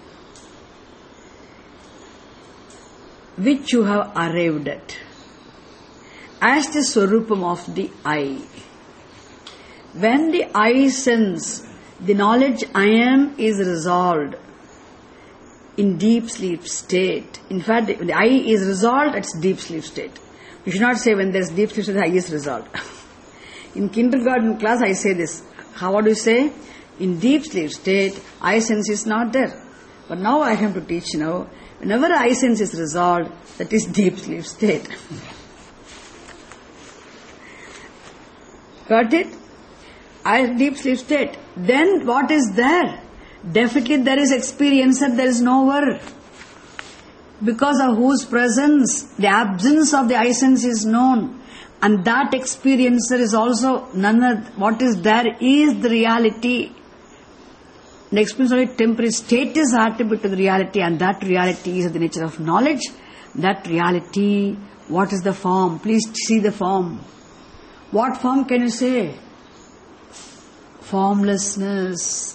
[SPEAKER 1] which you have arrived at as the swarupam of the I? When the I sense, the knowledge I am is resolved in deep sleep state. In fact, the, the I is resolved at deep sleep state. You should not say when there is deep sleep state, the I is resolved. In kindergarten class, I say this. How do you say? In deep sleep state, I sense is not there. But now I have to teach now. Whenever I sense is resolved, that is deep sleep state. Got it? I deep sleep state. Then what is there? Definitely there is experience and there is no word. Because of whose presence, the absence of the I sense is known. And that experiencer is also none other. What is there is the reality. The experience only temporary state is attribute to the reality, and that reality is of the nature of knowledge. That reality, what is the form? Please see the form. What form can you say? Formlessness.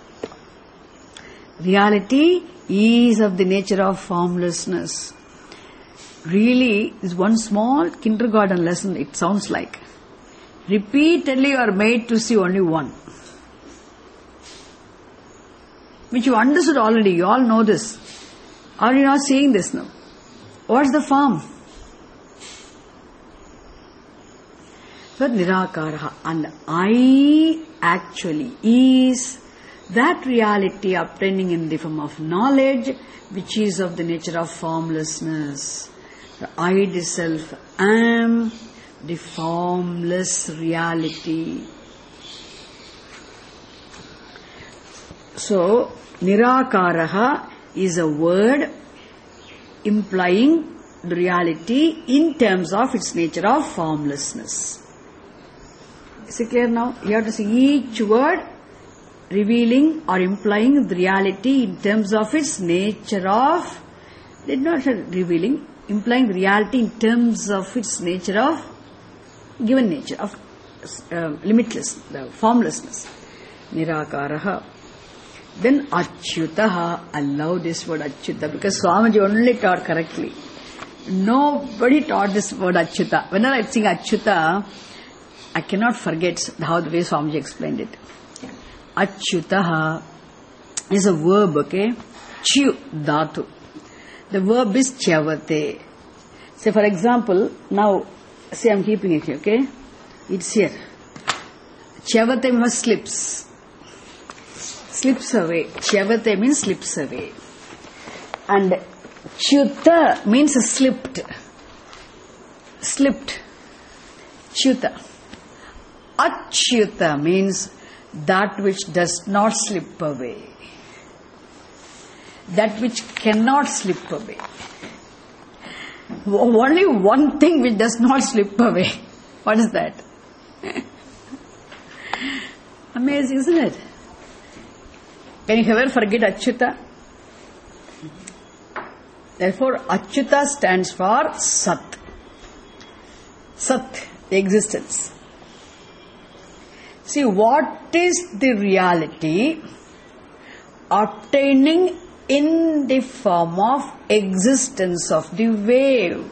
[SPEAKER 1] Reality is of the nature of formlessness. Really, is one small kindergarten lesson, it sounds like. Repeatedly you are made to see only one. Which you understood already, you all know this. Are you not seeing this now? What's the form? So Nirakaraha. And I actually is that reality obtaining in the form of knowledge, which is of the nature of formlessness. The I itself am the formless reality. So, Nirakaraha is a word implying the reality in terms of its nature of formlessness. Is it clear now? You have to see each word revealing or implying the reality in terms of its nature of, did not say revealing, implying the reality in terms of its nature of, given nature of uh, limitless, the formlessness. Nirakaraha. Then Achyutaha. I love this word Achyuta because Swamiji only taught correctly. Nobody taught this word Achyuta. Whenever I sing Achyuta, I cannot forget how the way Swamiji explained it. Achyutaha is a verb, okay? Chyu dhatu. The verb is chavate. Say for example, now, say I am keeping it here, okay? It's here. Chavate means slips. Slips away. Chavate means slips away. And Chyuta means slipped. Slipped. Chyuta. Achyuta means that which does not slip away. That which cannot slip away. Only one thing which does not slip away. What is that? Amazing, isn't it? Can you ever forget Achyuta? Therefore, Achyuta stands for Sat. Sat, the existence. See, what is the reality obtaining in the form of existence of the wave?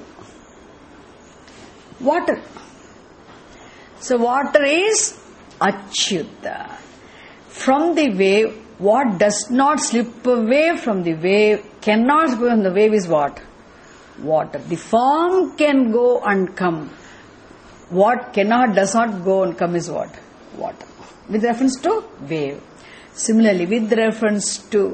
[SPEAKER 1] Water. So, water is Achyuta. From the wave, what does not slip away from the wave, cannot slip away from the wave is what? Water. The form can go and come. What cannot, does not go and come is what? Water. With reference to wave. Similarly, with reference to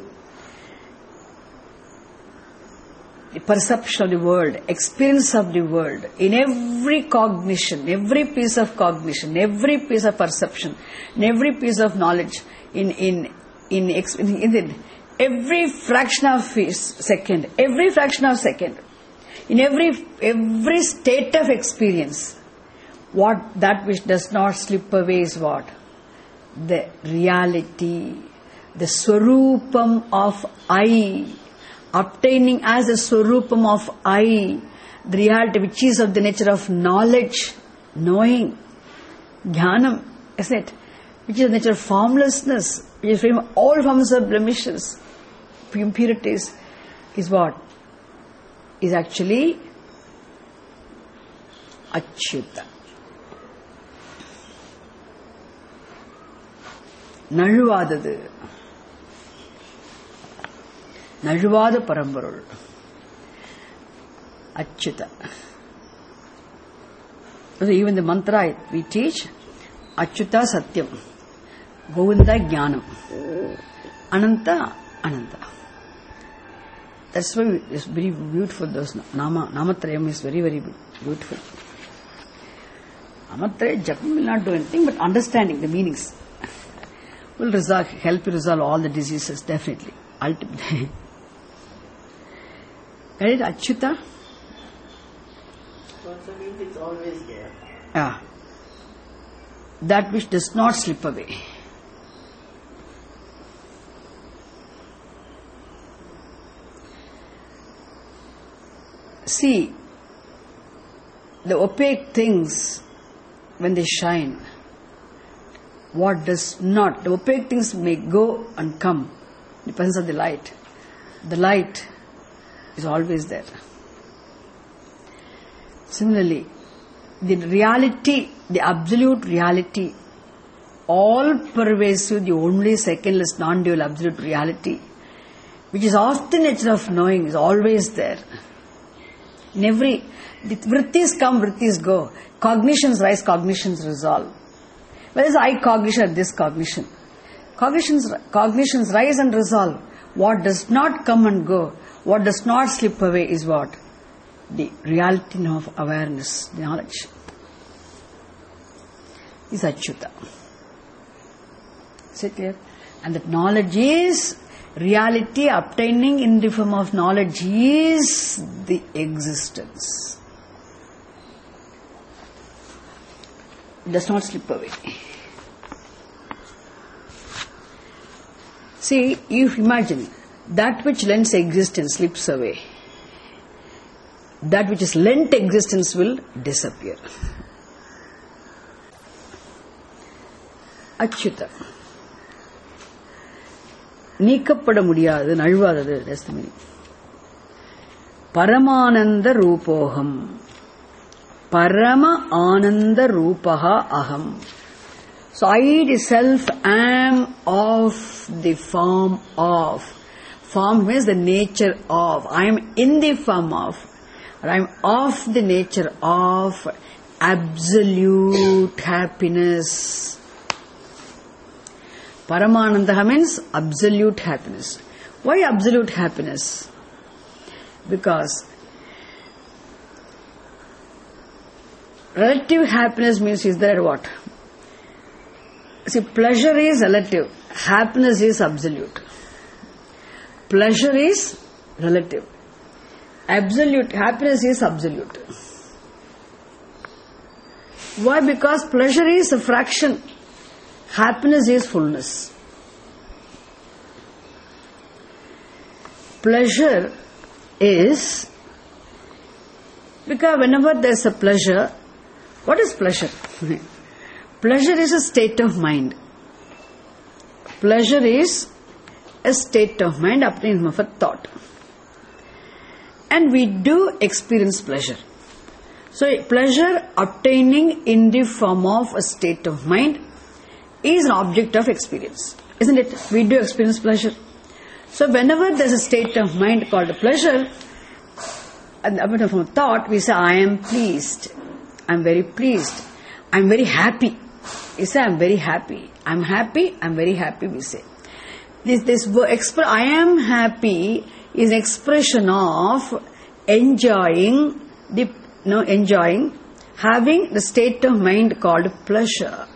[SPEAKER 1] the perception of the world, experience of the world, in every cognition, every piece of cognition, every piece of perception, in every piece of knowledge, in in in, in, in every fraction of a second, every fraction of a second, in every every state of experience, what that which does not slip away is what? The reality, the swarupam of I, obtaining as the swarupam of I, the reality which is of the nature of knowledge, knowing, jnanam, isn't it? Which is the nature of formlessness, which is free from all forms of blemishes, impurities, is what? Is actually Achyuta. நழுவாதது நழுவாத பரம்பொருள் Achyuta. So even the mantra we teach, Achyuta Satyam, Govinda Jnanam, Ananta Ananta. That's why it's very beautiful. Those Nama Namatrayam is very very beautiful. Namatrayam Japam will not do anything, but understanding the meanings will resolve, help you resolve all the diseases, definitely. Ultimately. Get it? Achyuta?
[SPEAKER 2] Also means it's always there.
[SPEAKER 1] Yeah. That which does not slip away. See, the opaque things, when they shine, what does not, the opaque things may go and come, depends on the light. The light is always there. Similarly, the reality, the absolute reality, all pervasive, the only secondless, non-dual absolute reality, which is of the nature of knowing, is always there. In every, the vrittis come, vrittis go. Cognitions rise, cognitions resolve. Where is I cognition, this cognition? Cognitions, cognitions rise and resolve. What does not come and go, what does not slip away is what? The reality of awareness, the knowledge. Is Achyuta. Is it clear? And that knowledge is reality, obtaining in the form of knowledge is the existence. It does not slip away. See, you imagine, that which lends existence slips away. That which is lent existence will disappear. Achyuta. நீக்கப்பட முடியாது நழுவாதது. That's the meaning. பரமானந்த ரூபோகம். பரம ஆனந்த ரூபஹா அகம். So I itself am of the form of. Form means the nature of. I am in the form of. Or I am of the nature of absolute happiness. Paramananda means absolute happiness. Why absolute happiness? Because relative happiness means is there what? See, pleasure is relative. Happiness is absolute. Pleasure is relative. Absolute happiness is absolute. Why? Because pleasure is a fraction. Happiness is fullness. Pleasure is, because whenever there is a pleasure, what is pleasure? Pleasure is a state of mind. Pleasure is a state of mind obtained from a thought. And we do experience pleasure. So pleasure obtaining in the form of a state of mind is an object of experience. Isn't it? We do experience pleasure. So whenever there is a state of mind called pleasure, and a bit of a thought, we say, I am pleased. I am very pleased. I am very happy. We say, I am very happy. I am happy, I am very happy, we say. This, this exp- I am happy is an expression of enjoying, the, no, enjoying, having the state of mind called pleasure.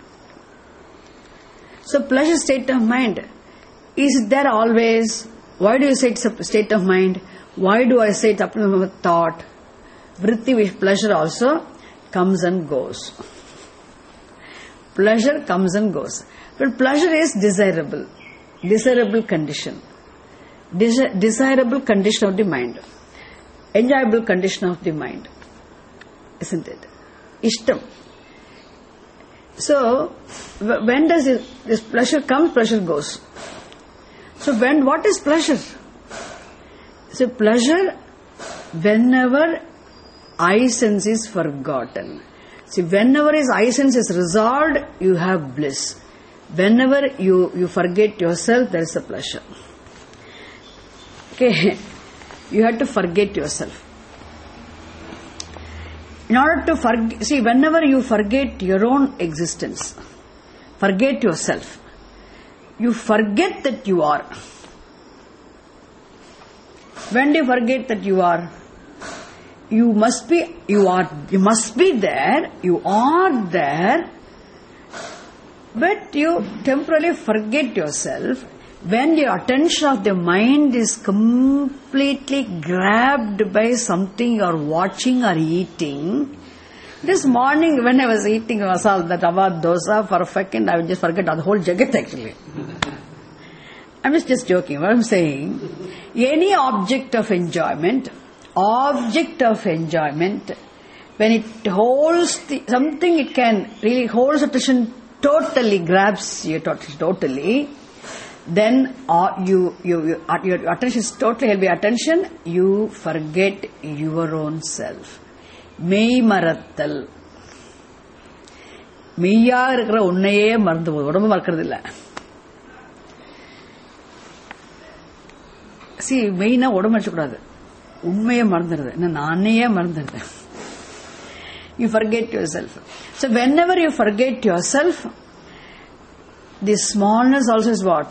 [SPEAKER 1] So pleasure state of mind, is there always? Why do you say it's a state of mind? Why do I say it's up to a thought? Vritti with pleasure also comes and goes. Pleasure comes and goes. But pleasure is desirable. Desirable condition. Desi- desirable condition of the mind. Enjoyable condition of the mind. Isn't it? Ishtam. So, when does it, this pleasure comes, pleasure goes. So, when, what is pleasure? So, pleasure, whenever I sense is forgotten. See, whenever is I sense is resolved, you have bliss. Whenever you, you forget yourself, there is a pleasure. Okay, you have to forget yourself. In order to forget, see, whenever you forget your own existence, forget yourself, you forget that you are. When do you forget that you are? You must be, you are, you must be there, you are there, but you temporarily forget yourself when your attention of the mind is completely grabbed by something you are watching or eating. This morning when I was eating masala, that avad dosa, for a second I would just forget the whole jagat actually. I'm just, just joking. What I'm saying, any object of enjoyment, object of enjoyment, when it holds the, something, it can really holds attention, totally grabs you totally, then uh, you, you, you uh, your attention is totally held by attention, you forget your own self. Mei marattal. மெய்யா இருக்கிற உன்னையே மறந்து போகுது, உடம்பு மறக்கிறது இல்லை. C மெய்னா உடம்பு அடிச்சக்கூடாது, உண்மையை மறந்துடுது, நானே மறந்துடுது. You forget yourself. So whenever you forget yourself, the smallness also is what?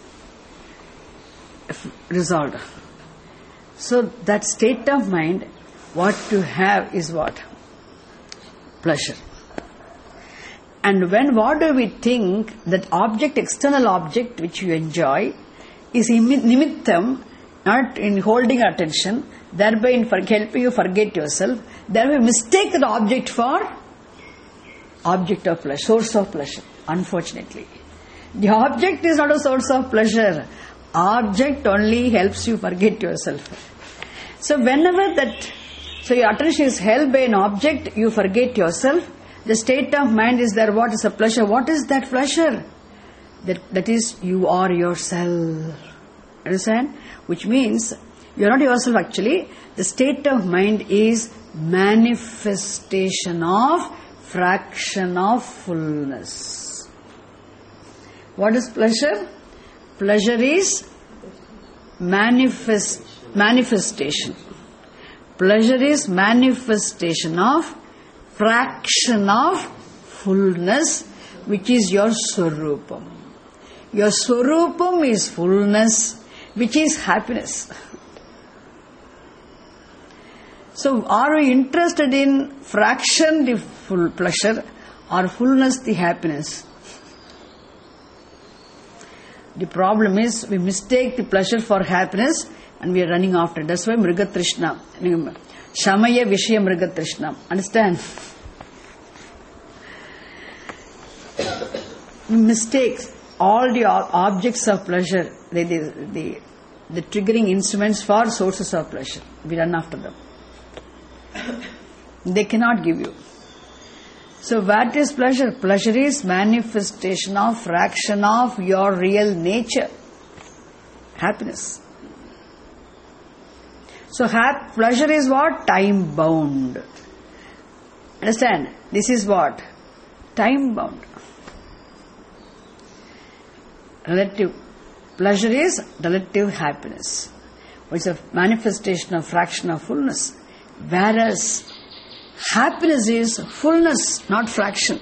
[SPEAKER 1] Resolved. So that state of mind, what you have is what? Pleasure. And when what do we think that object, external object which you enjoy is nimittam, not in holding attention, thereby in for helping you forget yourself, thereby mistake that object for object of pleasure, source of pleasure, unfortunately. The object is not a source of pleasure. Object only helps you forget yourself. So whenever that, so your attention is held by an object, you forget yourself. The state of mind is there, what is a pleasure? What is that pleasure? That, that is, you are yourself. Understand? Which means, you are not yourself actually. The state of mind is manifestation of fraction of fullness. What is pleasure? Pleasure is manifest, manifestation. Pleasure is manifestation of fraction of fullness, which is your Swarupam. Your Swarupam is fullness, which is happiness. So, are we interested in fraction the full pleasure or fullness the happiness? The problem is we mistake the pleasure for happiness and we are running after it. That's why Mrigatrishna. Shamaya Vishaya Mrigatrishna. Understand? We mistake all the objects of pleasure, the, the, the, the triggering instruments for sources of pleasure. We run after them. They cannot give you. So what is pleasure? Pleasure is manifestation of fraction of your real nature. Happiness. So hap- pleasure is what? Time bound. Understand? This is what? Time bound. Relative. Pleasure is relative happiness, which is a manifestation of fraction of fullness. Whereas happiness is fullness, not fraction.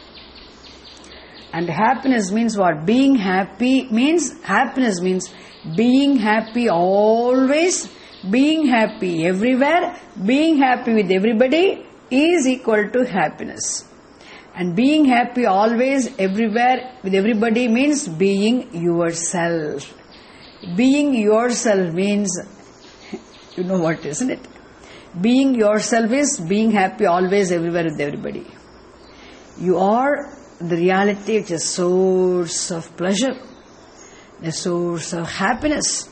[SPEAKER 1] And happiness means what? Being happy means, happiness means being happy always, being happy everywhere, being happy with everybody is equal to happiness. And being happy always, everywhere, with everybody means being yourself. Being yourself means, you know what, isn't it? Being yourself is being happy always, everywhere, with everybody. You are the reality which is a source of pleasure, a source of happiness,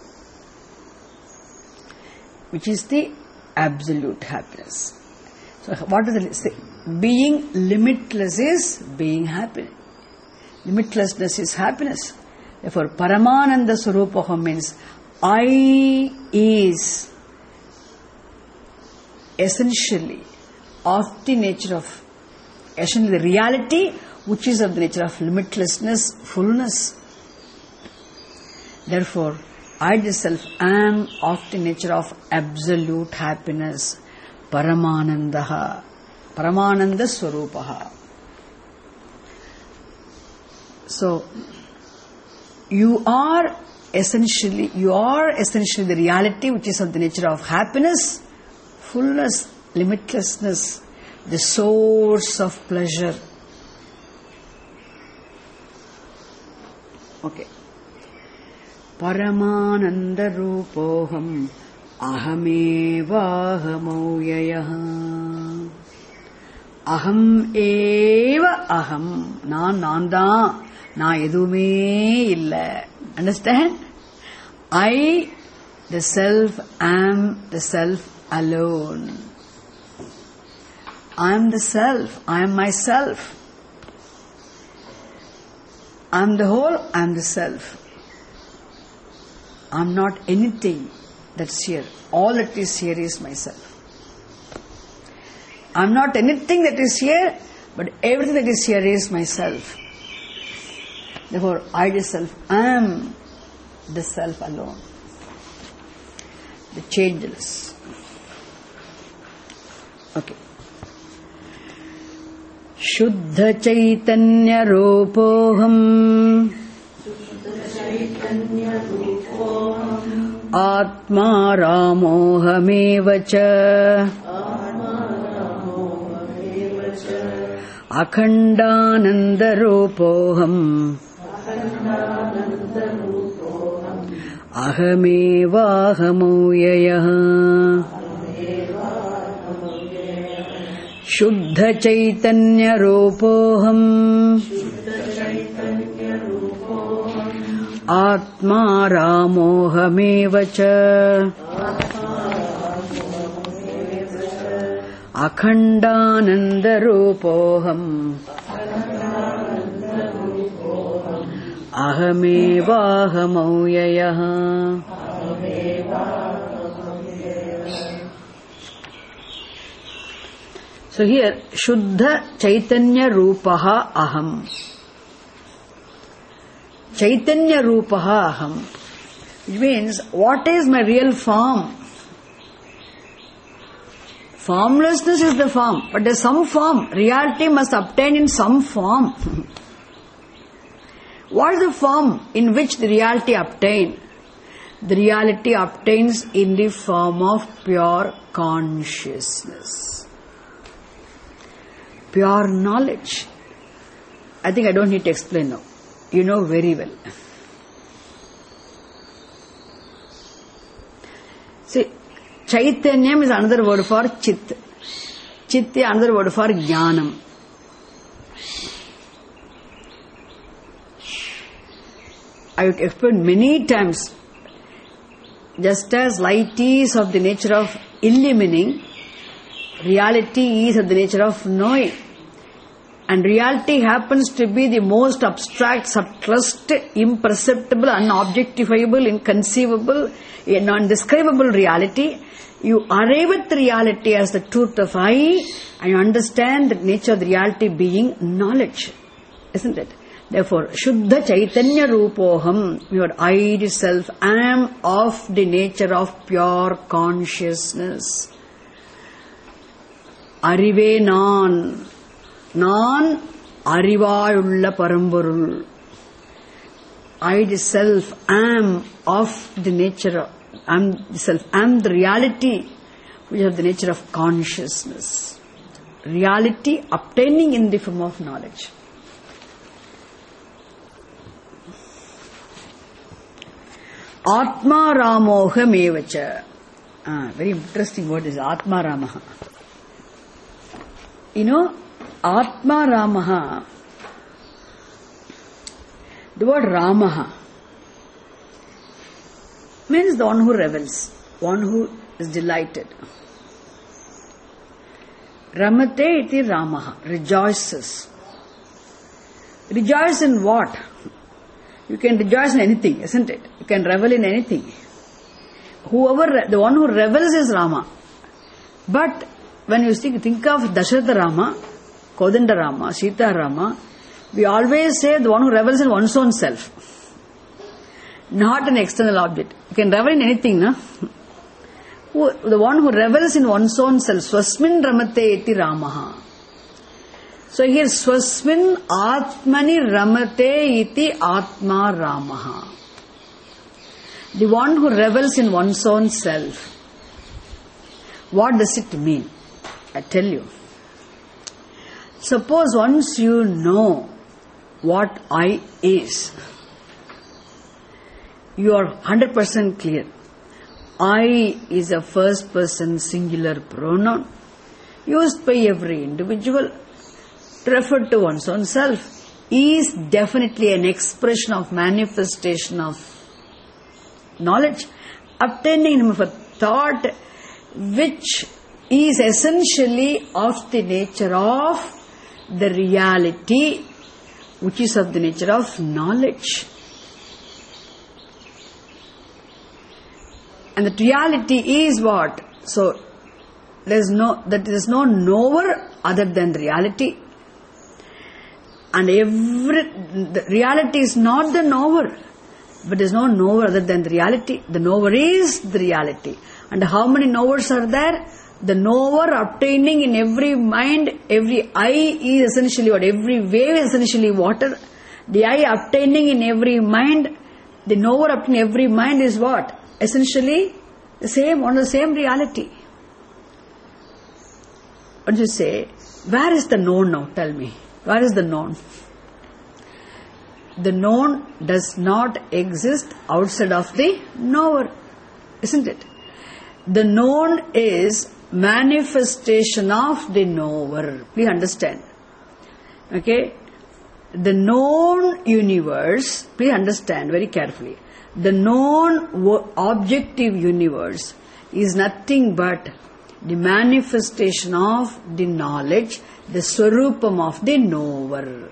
[SPEAKER 1] which is the absolute happiness. So what is the being limitless is being happy. Limitlessness is happiness. Therefore, Paramananda Swarupaham means I is essentially of the nature of, essentially the reality which is of the nature of limitlessness, fullness. Therefore, I myself am of the nature of absolute happiness. Paramanandaha. Paramananda Swarupaha. So, you are essentially, you are essentially the reality which is of the nature of happiness, fullness, limitlessness, the source of pleasure. Okay. Paramananda Rupoham Ahameva Ahamoyayaha. Aham eva aham. நான் நான் தான், நான் எதுவுமே இல்லை. Understand? I, the self, am the self alone. I am the self. I am myself. I am the whole. I am the self. I am not anything that's here. All that is here is myself. I am not anything that is here, but everything that is here is myself. Therefore, I the self am the self alone. the changeless. Okay. Shuddha Chaitanya Rupoham Atma Ramohamevacha Akhandananda Rupoham Ahamevahamoyayah Shuddha Chaitanya Rupoham Atma Ramohamevacha Akhandananda Rupoham Ahamevahamoyayah. So here, Shuddha Chaitanya Rupaha Aham. Chaitanya Rupaha Aham. Which means, what is my real form? Formlessness is the form, but there is some form. Reality must obtain in some form. What is the form in which the reality obtains? The reality obtains in the form of pure consciousness. Pure knowledge. I think I don't need to explain now. You know very well. See, Chaitanyam is another word for Chit. Chit is another word for Jnanam. I have explained many times. Just as light is of the nature of illumining, reality is of the nature of knowing. And reality happens to be the most abstract, subtlest, imperceptible, unobjectifiable, inconceivable, non-describable reality. You arrive at the reality as the truth of I, and you understand the nature of the reality being knowledge. Isn't it? Therefore, Shuddha Chaitanya Rupoham, your I self, am of the nature of pure consciousness. Arive nan. Nan arivayulla paramporul. I the self am of the nature of, am the self, am the reality which is of the nature of consciousness. Reality obtaining in the form of knowledge. Atma Ramoha Mevacha. Ah, very interesting word is Atma Ramaha. You know, Atma Ramaha, the word Ramaha means the one who revels, one who is delighted. Ramate iti Ramaha, rejoices. Rejoice in what? You can rejoice in anything, isn't it? You can revel in anything. Whoever, the one who revels is Rama. But when you think, think of Dasharatha Rama, Kodanda Rama, Sita Rama, we always say the one who revels in one's own self, not an external object. You can revel in anything, no? Who, the one who revels in one's own self, Swasmin Ramate iti Ramaha. So here, Swasmin Atmani Ramate iti Atma Ramaha. The one who revels in one's own self. What does it mean? I tell you. Suppose once you know what I is, you are one hundred percent clear. I is a first person singular pronoun used by every individual to refer to one's own self. Is definitely an expression of manifestation of knowledge, obtaining of a thought which is essentially of the nature of the reality, which is of the nature of knowledge. And that reality is what? So, there is no, that there is no knower other than the reality. And every, the reality is not the knower, but there is no knower other than the reality. The knower is the reality. And how many knowers are there? The knower obtaining in every mind, every eye is essentially what? Every wave is essentially water. The eye obtaining in every mind, the knower obtaining in every mind is what? Essentially the same, on the same reality. What do you say? Where is the known now? Tell me. Where is the known? The known does not exist outside of the knower, isn't it? The known is manifestation of the knower. Please understand. Okay? The known universe, please understand very carefully. The known objective universe is nothing but the manifestation of the knowledge, the swarupam of the knower.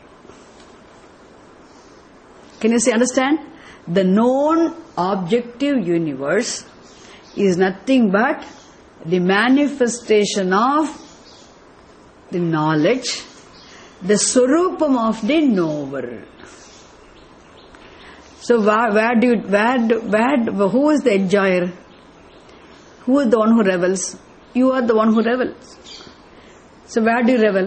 [SPEAKER 1] Can you say, understand? The known objective universe is nothing but the manifestation of the knowledge, the swarupam of the knower. So where, where do you, where, do, where, who is the enjoyer? Who is the one who revels? You are the one who revels. So where do you revel?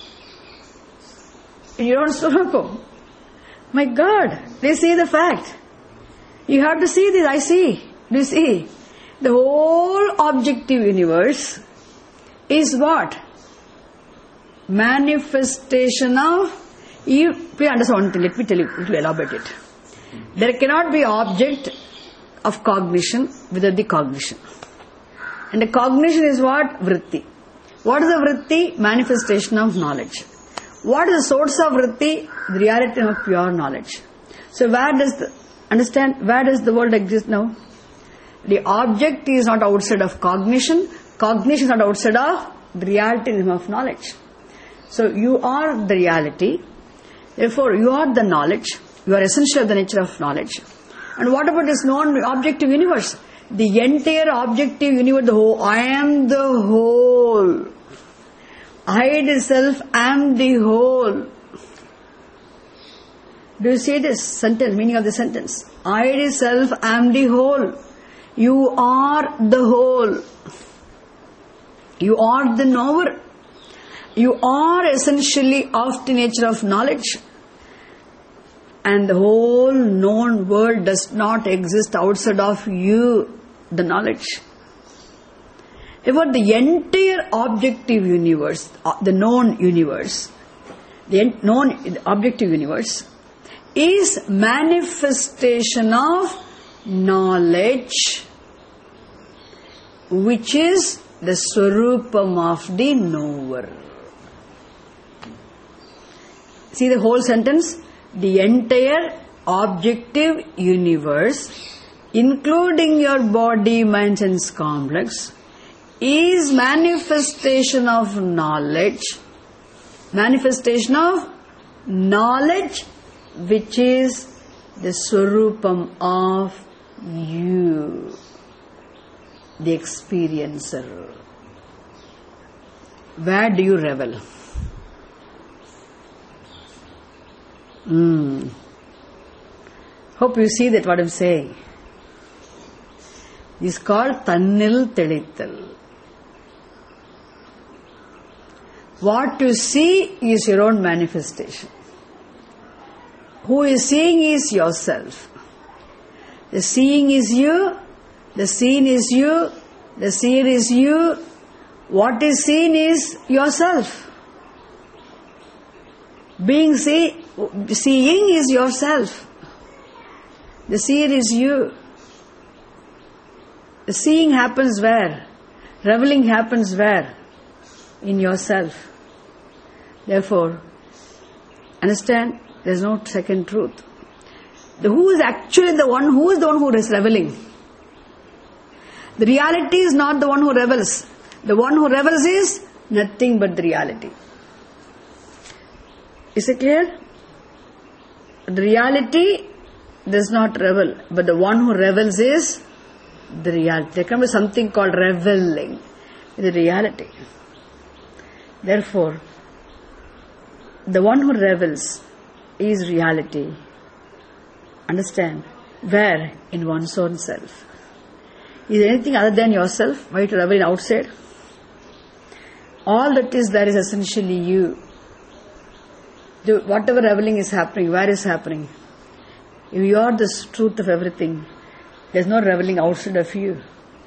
[SPEAKER 1] In your own swarupam. My God, they see the fact. You have to see this, I see. Do you see? The whole objective universe is what? Manifestation of, you, please understand one thing, let me tell you, let me elaborate it. There cannot be object of cognition without the cognition. And the cognition is what? Vritti. What is the vritti? Manifestation of knowledge. What is the source of vritti? The reality of pure knowledge. So where does the, understand, where does the world exist now? The object is not outside of cognition. Cognition is not outside of the reality of knowledge. So you are the reality. Therefore, you are the knowledge. You are essential of the nature of knowledge. And what about this non-objective universe? The entire objective universe, the whole, I am the whole. I itself am the whole. Do you see this sentence, meaning of the sentence? I itself am the whole. You are the whole. You are the knower. You are essentially of the nature of knowledge. And the whole known world does not exist outside of you, the knowledge. About the entire objective universe, the known universe, the known objective universe is manifestation of knowledge, which is the swarupam of the knower. See the whole sentence? The entire objective universe, including your body, mind, sense complex, is manifestation of knowledge, manifestation of knowledge, which is the swarupam of you, the experiencer. Where do you revel? Hmm. Hope you see that what I'm saying. It's called Tannil Telithal. What you see is your own manifestation. Who is seeing is yourself. The seeing is you, the seen is you, the seer is you. What is seen is yourself. Being see, seeing is yourself. The seer is you. The seeing happens where? Reveling happens where? In yourself. Therefore, understand, there is no second truth. The who is actually the one, who is the one who is reveling? The reality is not the one who revels. The one who revels is nothing but the reality. Is it clear? The reality does not revel, but the one who revels is the reality. There can be something called reveling, the reality. Therefore, the one who revels is reality. Understand? Where? In one's own self. Is there anything other than yourself? Why to revel in outside? All that is there is essentially you. The, whatever reveling is happening, where is happening? If you are the truth of everything, there is no reveling outside of you.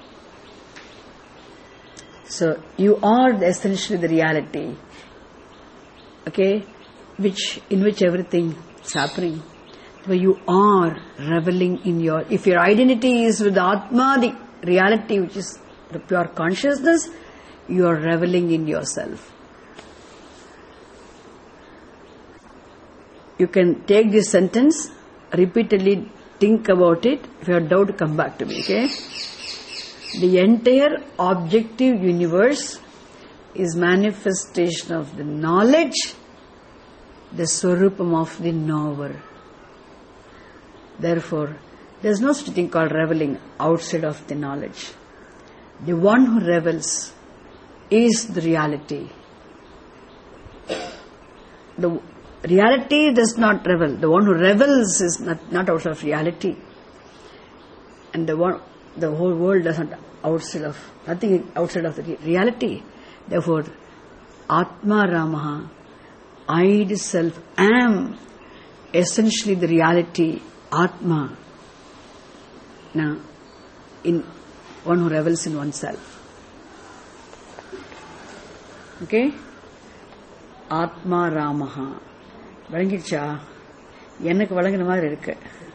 [SPEAKER 1] So you are essentially the reality, okay, which in which everything is happening. So you are reveling in your. If your identity is with Atma, the reality which is the pure consciousness, you are reveling in yourself. You can take this sentence, repeatedly think about it. If you have doubt, come back to me, okay? The entire objective universe is manifestation of the knowledge, the swarupam of the knower. Therefore, there is no such thing called reveling outside of the knowledge. The one who revels is the reality. The reality does not revel. The one who revels is not, not outside of reality. And the one, the whole world does not outside of, nothing outside of the reality. Therefore, Atma Ramaha, I self am essentially the reality, Atma. Now, in one who revels in oneself. Okay? Atma Ramaha. வழங்கிடுச்சா? எனக்கு வழங்கின மாதிரி இருக்கு.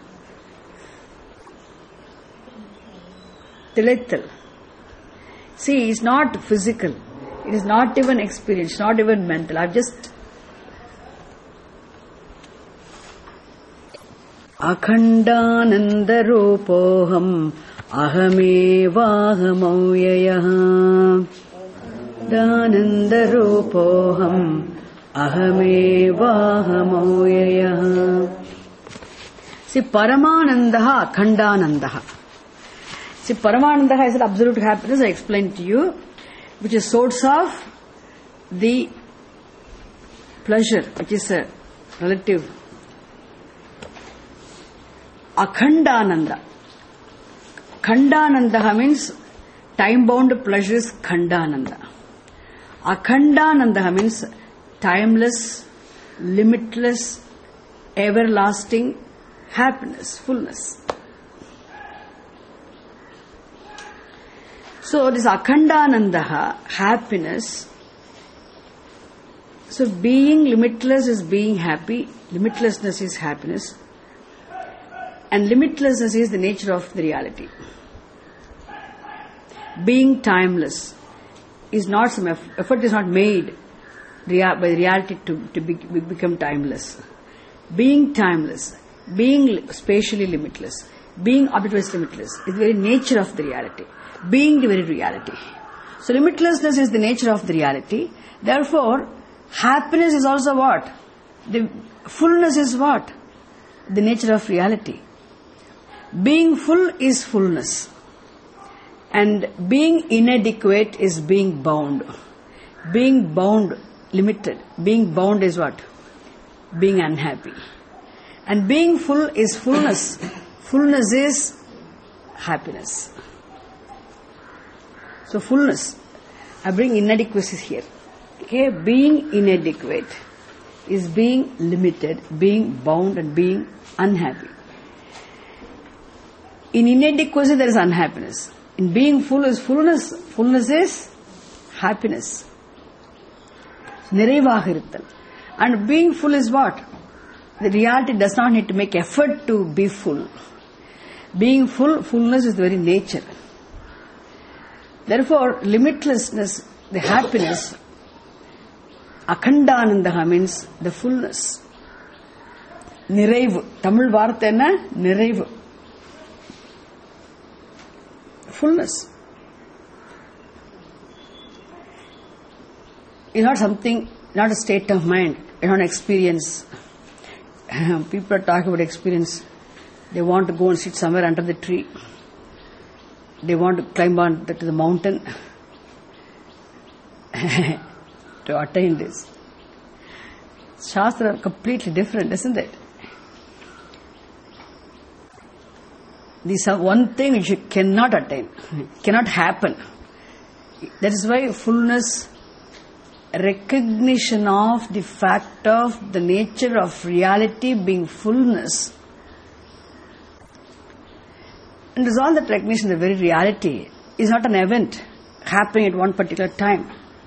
[SPEAKER 1] திளைத்தல். See, it's not physical. It is not even experience, not even mental. I've just Akhandananda Rupoham Ahamevahamoyayah Dananda Rupoham Ahamevahamoyayah. See, Paramanandaha, Akhandanandaha. See, Paramanandaha is absolute happiness, I explained to you, which is source of the pleasure, which is a relative. Akhandananda. Khandananda means time-bound pleasures, Khandananda. Akhandananda means timeless, limitless, everlasting happiness, fullness. So this Akhandananda, happiness, so being limitless is being happy, limitlessness is happiness, and limitlessness is the nature of the reality. Being timeless is not some effort, effort is not made by the reality to, to be, become timeless. Being timeless, being spatially limitless, being object-wise limitless is the very nature of the reality. Being the very reality. So limitlessness is the nature of the reality. Therefore, happiness is also what? The fullness is what? The nature of reality. Being full is fullness. And being inadequate is being bound. Being bound, limited. Being bound is what? Being unhappy. And being full is fullness. Fullness is happiness. So fullness. I bring inadequacies here. Okay, being inadequate is being limited, being bound and being unhappy. In inadequacy there is unhappiness. In being full is fullness. Fullness is happiness. Niraivaga iruttal. And being full is what? The reality does not need to make effort to be full. Being full, fullness is the very nature. Therefore, limitlessness, the happiness, Akhandananda means the fullness. Niraivu. Tamil vaartha enna? Niraivu. Fullness. It's not something, not a state of mind, it's not an experience. People are talking about experience. They want to go and sit somewhere under the tree. They want to climb on to the mountain to attain this. Shastra are completely different, isn't it? This is one thing which you cannot attain, cannot happen. That is why fullness, recognition of the fact of the nature of reality being fullness. And it is all that recognition, the very reality is not an event happening at one particular time.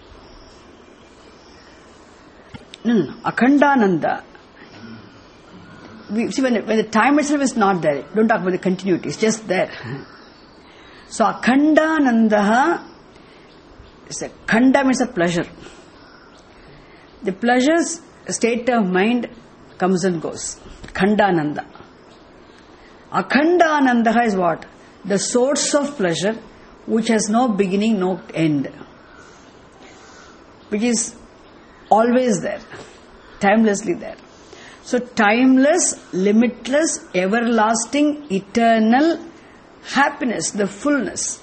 [SPEAKER 1] No, no, no. Akhandananda. We, see, when, when the time itself is not there, don't talk about the continuity, it's just there. So, Akhandananda is a khanda means a pleasure. The pleasure's state of mind comes and goes. Khandananda. Akhandananda is what? The source of pleasure which has no beginning, no end. Which is always there. Timelessly there. So timeless, limitless, everlasting, eternal happiness, the fullness,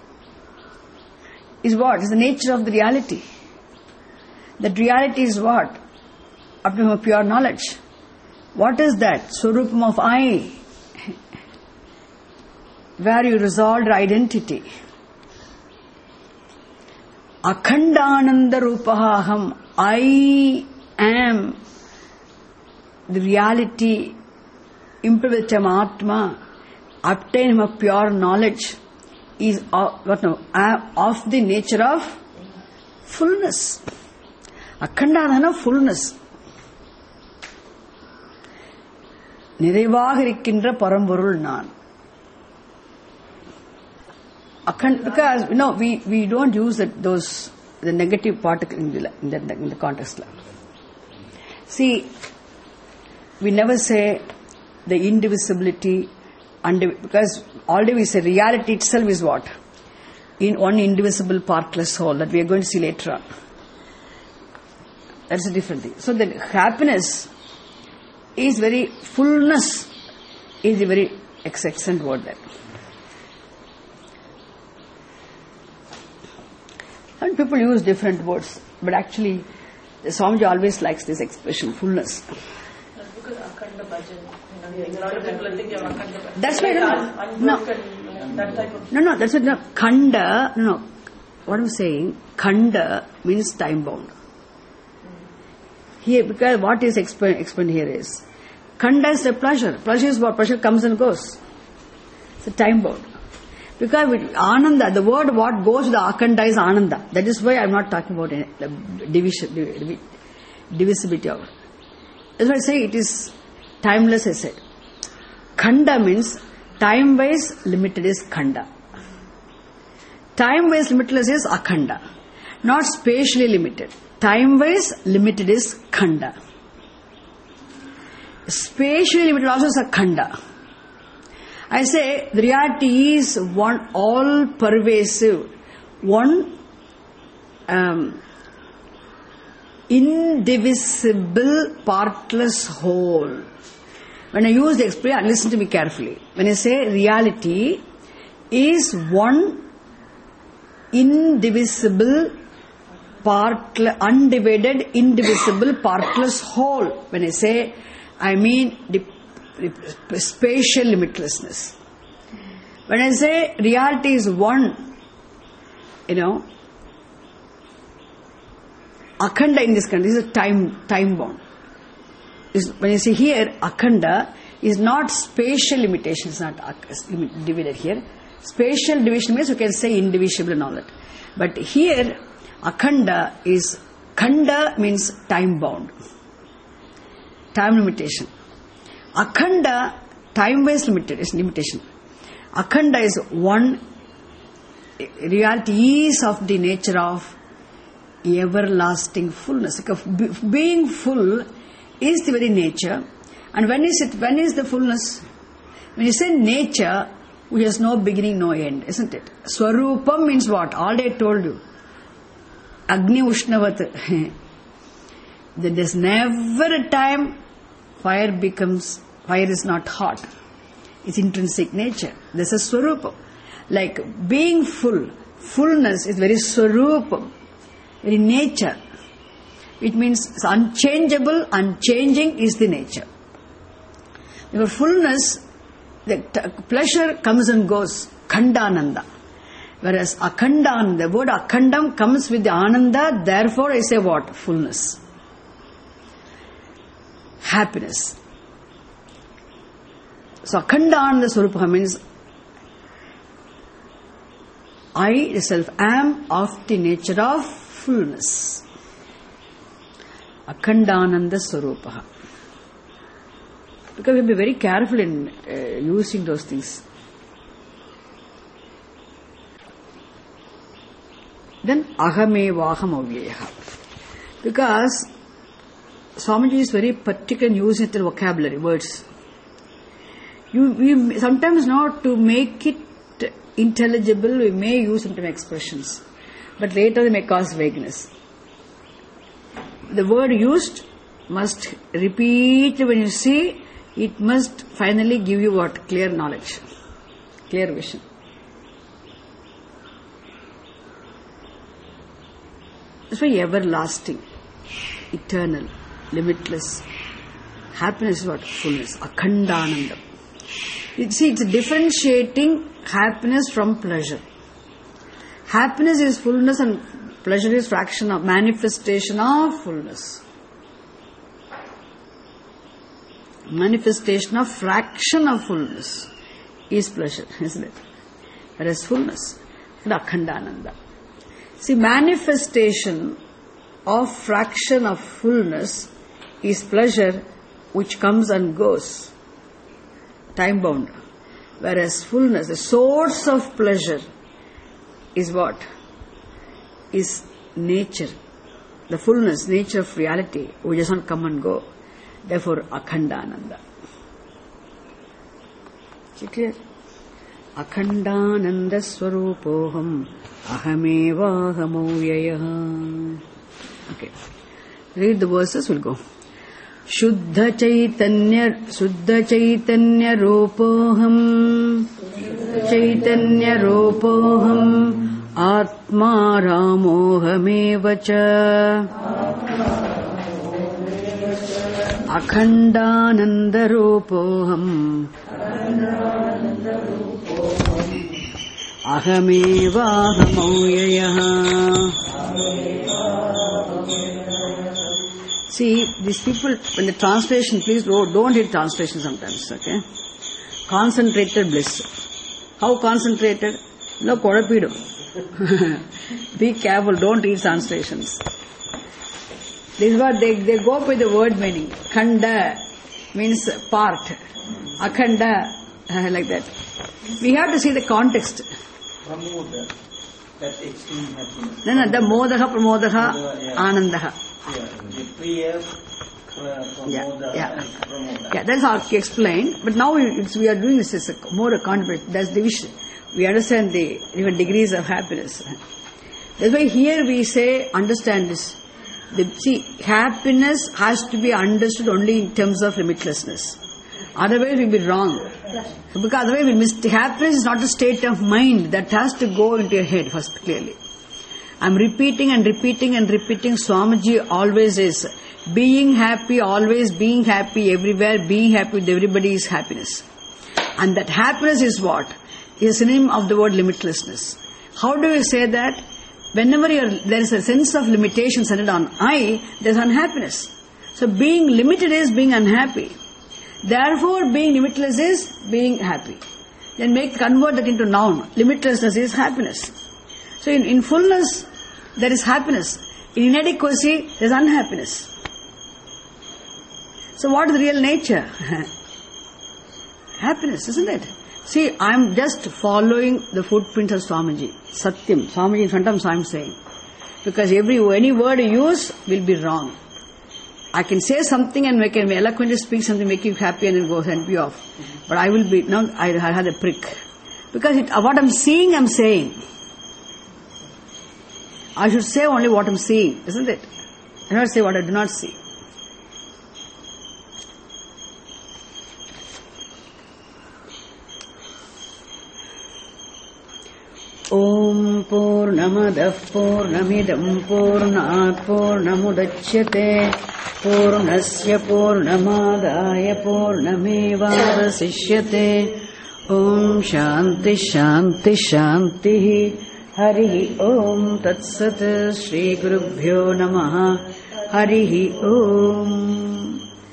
[SPEAKER 1] is what? Is the nature of the reality. That reality is what? Up to pure knowledge. What is that? Swarupam of I. Where you resolved identity. Akhandananda rupahaham. I am the reality, impravitam atma, obtain him a pure knowledge, is of, what no, of the nature of fullness. Akhandananda fullness. நிறைவாக இருக்கின்ற பரம்பொருள் நான். Because you know we, we don't use that, those the negative particle in the in the, in the context. See, we never say the indivisibility, undiv- because already we say reality itself is what? In one indivisible partless whole that we are going to see later on. That's a different thing. So the happiness is very fullness is the very excellent word there. And people use different words, but actually, the Swamiji always likes this expression, fullness.
[SPEAKER 2] That's because Akhanda Bhajan, you know, a lot of people think of Akhanda Bhajan.
[SPEAKER 1] That's why, no, no,
[SPEAKER 2] that type of...
[SPEAKER 1] no, no, that's what, no, Khanda, no, no, what I'm saying, Khanda means time bound. Here, because what is explained, explained here is, Khanda is the pleasure. Pleasure is what? Pleasure comes and goes. It's a time bound. Because with Ananda, the word what goes to the Akhanda is Ananda. That is why I am not talking about the division, divisibility of it. That's why I say it is timeless, I said. Khanda means time-wise limited is Khanda. Time-wise limitless is Akhanda. Not spatially limited. Time-wise limited is Khanda. Spatially limited also is a Khanda. I say the reality is one all-pervasive, one um, indivisible, partless whole. When I use the expression, listen to me carefully. When I say reality is one indivisible, partless, undivided, indivisible, partless whole. When I say, I mean the spatial limitlessness. When I say reality is one, you know, Akhanda in this country is a time time bound. Is when you see here, Akhanda is not spatial limitation, it's not divided here. Spatial division means you can say indivisible and all that. But here, Akhanda is, Khanda means time bound. Time limitation. Akhanda, time-wise limited, is limitation. Akhanda is one, reality is of the nature of everlasting fullness. Being full is the very nature. And when is it? When is the fullness? When you say nature, which has no beginning, no end, isn't it? Swarupam means what? Already I told you. Agni Ushnavat. That there's never a time fire becomes, fire is not hot. It's intrinsic nature. This is Swarupam. Like being full, fullness is very Swarupam, very nature. It means it's unchangeable, unchanging is the nature. Because fullness, the t- pleasure comes and goes, Khandananda. Whereas Akhandananda, the word Akhandam comes with the Ananda, therefore I say what? Fullness. Happiness. So Akhandananda Swarupa means I itself am of the nature of fullness. Akhandananda Swarupa. Because we have to be very careful in uh, using those things. Then Ahamevaham Avyayaha. Because Swamiji is very particular in using the vocabulary, words. You, we sometimes not to make it intelligible, we may use some expressions, but later they may cause vagueness. The word used must repeat when you see, it must finally give you what? Clear knowledge, clear vision. That's why everlasting, eternal, limitless. Happiness is what? Fullness, Akhandanandam. You see, it's differentiating happiness from pleasure. Happiness is fullness and pleasure is fraction of manifestation of fullness. Manifestation of fraction of fullness is pleasure, isn't it? Whereas fullness is Akhandananda. See, manifestation of fraction of fullness is pleasure which comes and goes, time bound. Whereas fullness, the source of pleasure, is what? Is nature. The fullness, nature of reality, which does not come and go. Therefore, Akhandananda. Is it clear? Akhandananda Swarupoham Ahamevahamavyayah. Okay. Read the verses, we'll go. Shuddha Chaitanya Shuddha Chaitanya Rupoham Chaitanya Rupoham Atma Ramohamevacha Akhandananda Rupoham Ahamevahamavyayah. See, these people, when the translation, please don't, don't read translation sometimes, okay? Concentrated bliss. How concentrated? No, kodapidu. Be careful, don't read translations. This is what they, they go up with the word meaning. Khanda means part. Akhanda, like that. We have to see the context.
[SPEAKER 3] Pramodha, that extreme happiness.
[SPEAKER 1] No, no, the modaha, pramodaha, anandaha.
[SPEAKER 3] Yeah, the priya, pramoda,
[SPEAKER 1] Yeah, yeah.
[SPEAKER 3] and pramoda.
[SPEAKER 1] Yeah, that's how he explained. But now it's, we are doing this as a more a contemplation. That's the wish. We understand the different degrees of happiness. That's why here we say, understand this. The, see, happiness has to be understood only in terms of limitlessness. Otherwise we'll be wrong. Because otherwise we'll miss. Happiness is not a state of mind that has to go into your head first, clearly. I'm repeating and repeating and repeating. Swamiji always is. Being happy, always being happy, everywhere, being happy with everybody is happiness. And that happiness is what? Is a synonym of the word limitlessness. How do you say that? Whenever you're, there is a sense of limitation centered on I, there's unhappiness. So being limited is being unhappy. Therefore, being limitless is being happy. Then make convert that into noun. Limitlessness is happiness. So in, in fullness, there is happiness. In inadequacy, there is unhappiness. So what is the real nature? Happiness, isn't it? See, I am just following the footprints of Swamiji. Satyam. Swamiji in front of me I am saying. Because every any word you use will be wrong. I can say something and make can eloquently speak something, make you happy and then go and be off. But I will be, no, I had a prick. Because it, what I am seeing, I am saying. I should say only what I am seeing, isn't it? I do not say what I do not see. Om Purnamadah Purnamidam Purnat Purnamudachyate Purnasya Purnamadaya Purnamevavasishyate Om Shanti Shanti Shanti. Harihi Om Tat Sat. Shri Gurubhyo Namaha. Harihi Om.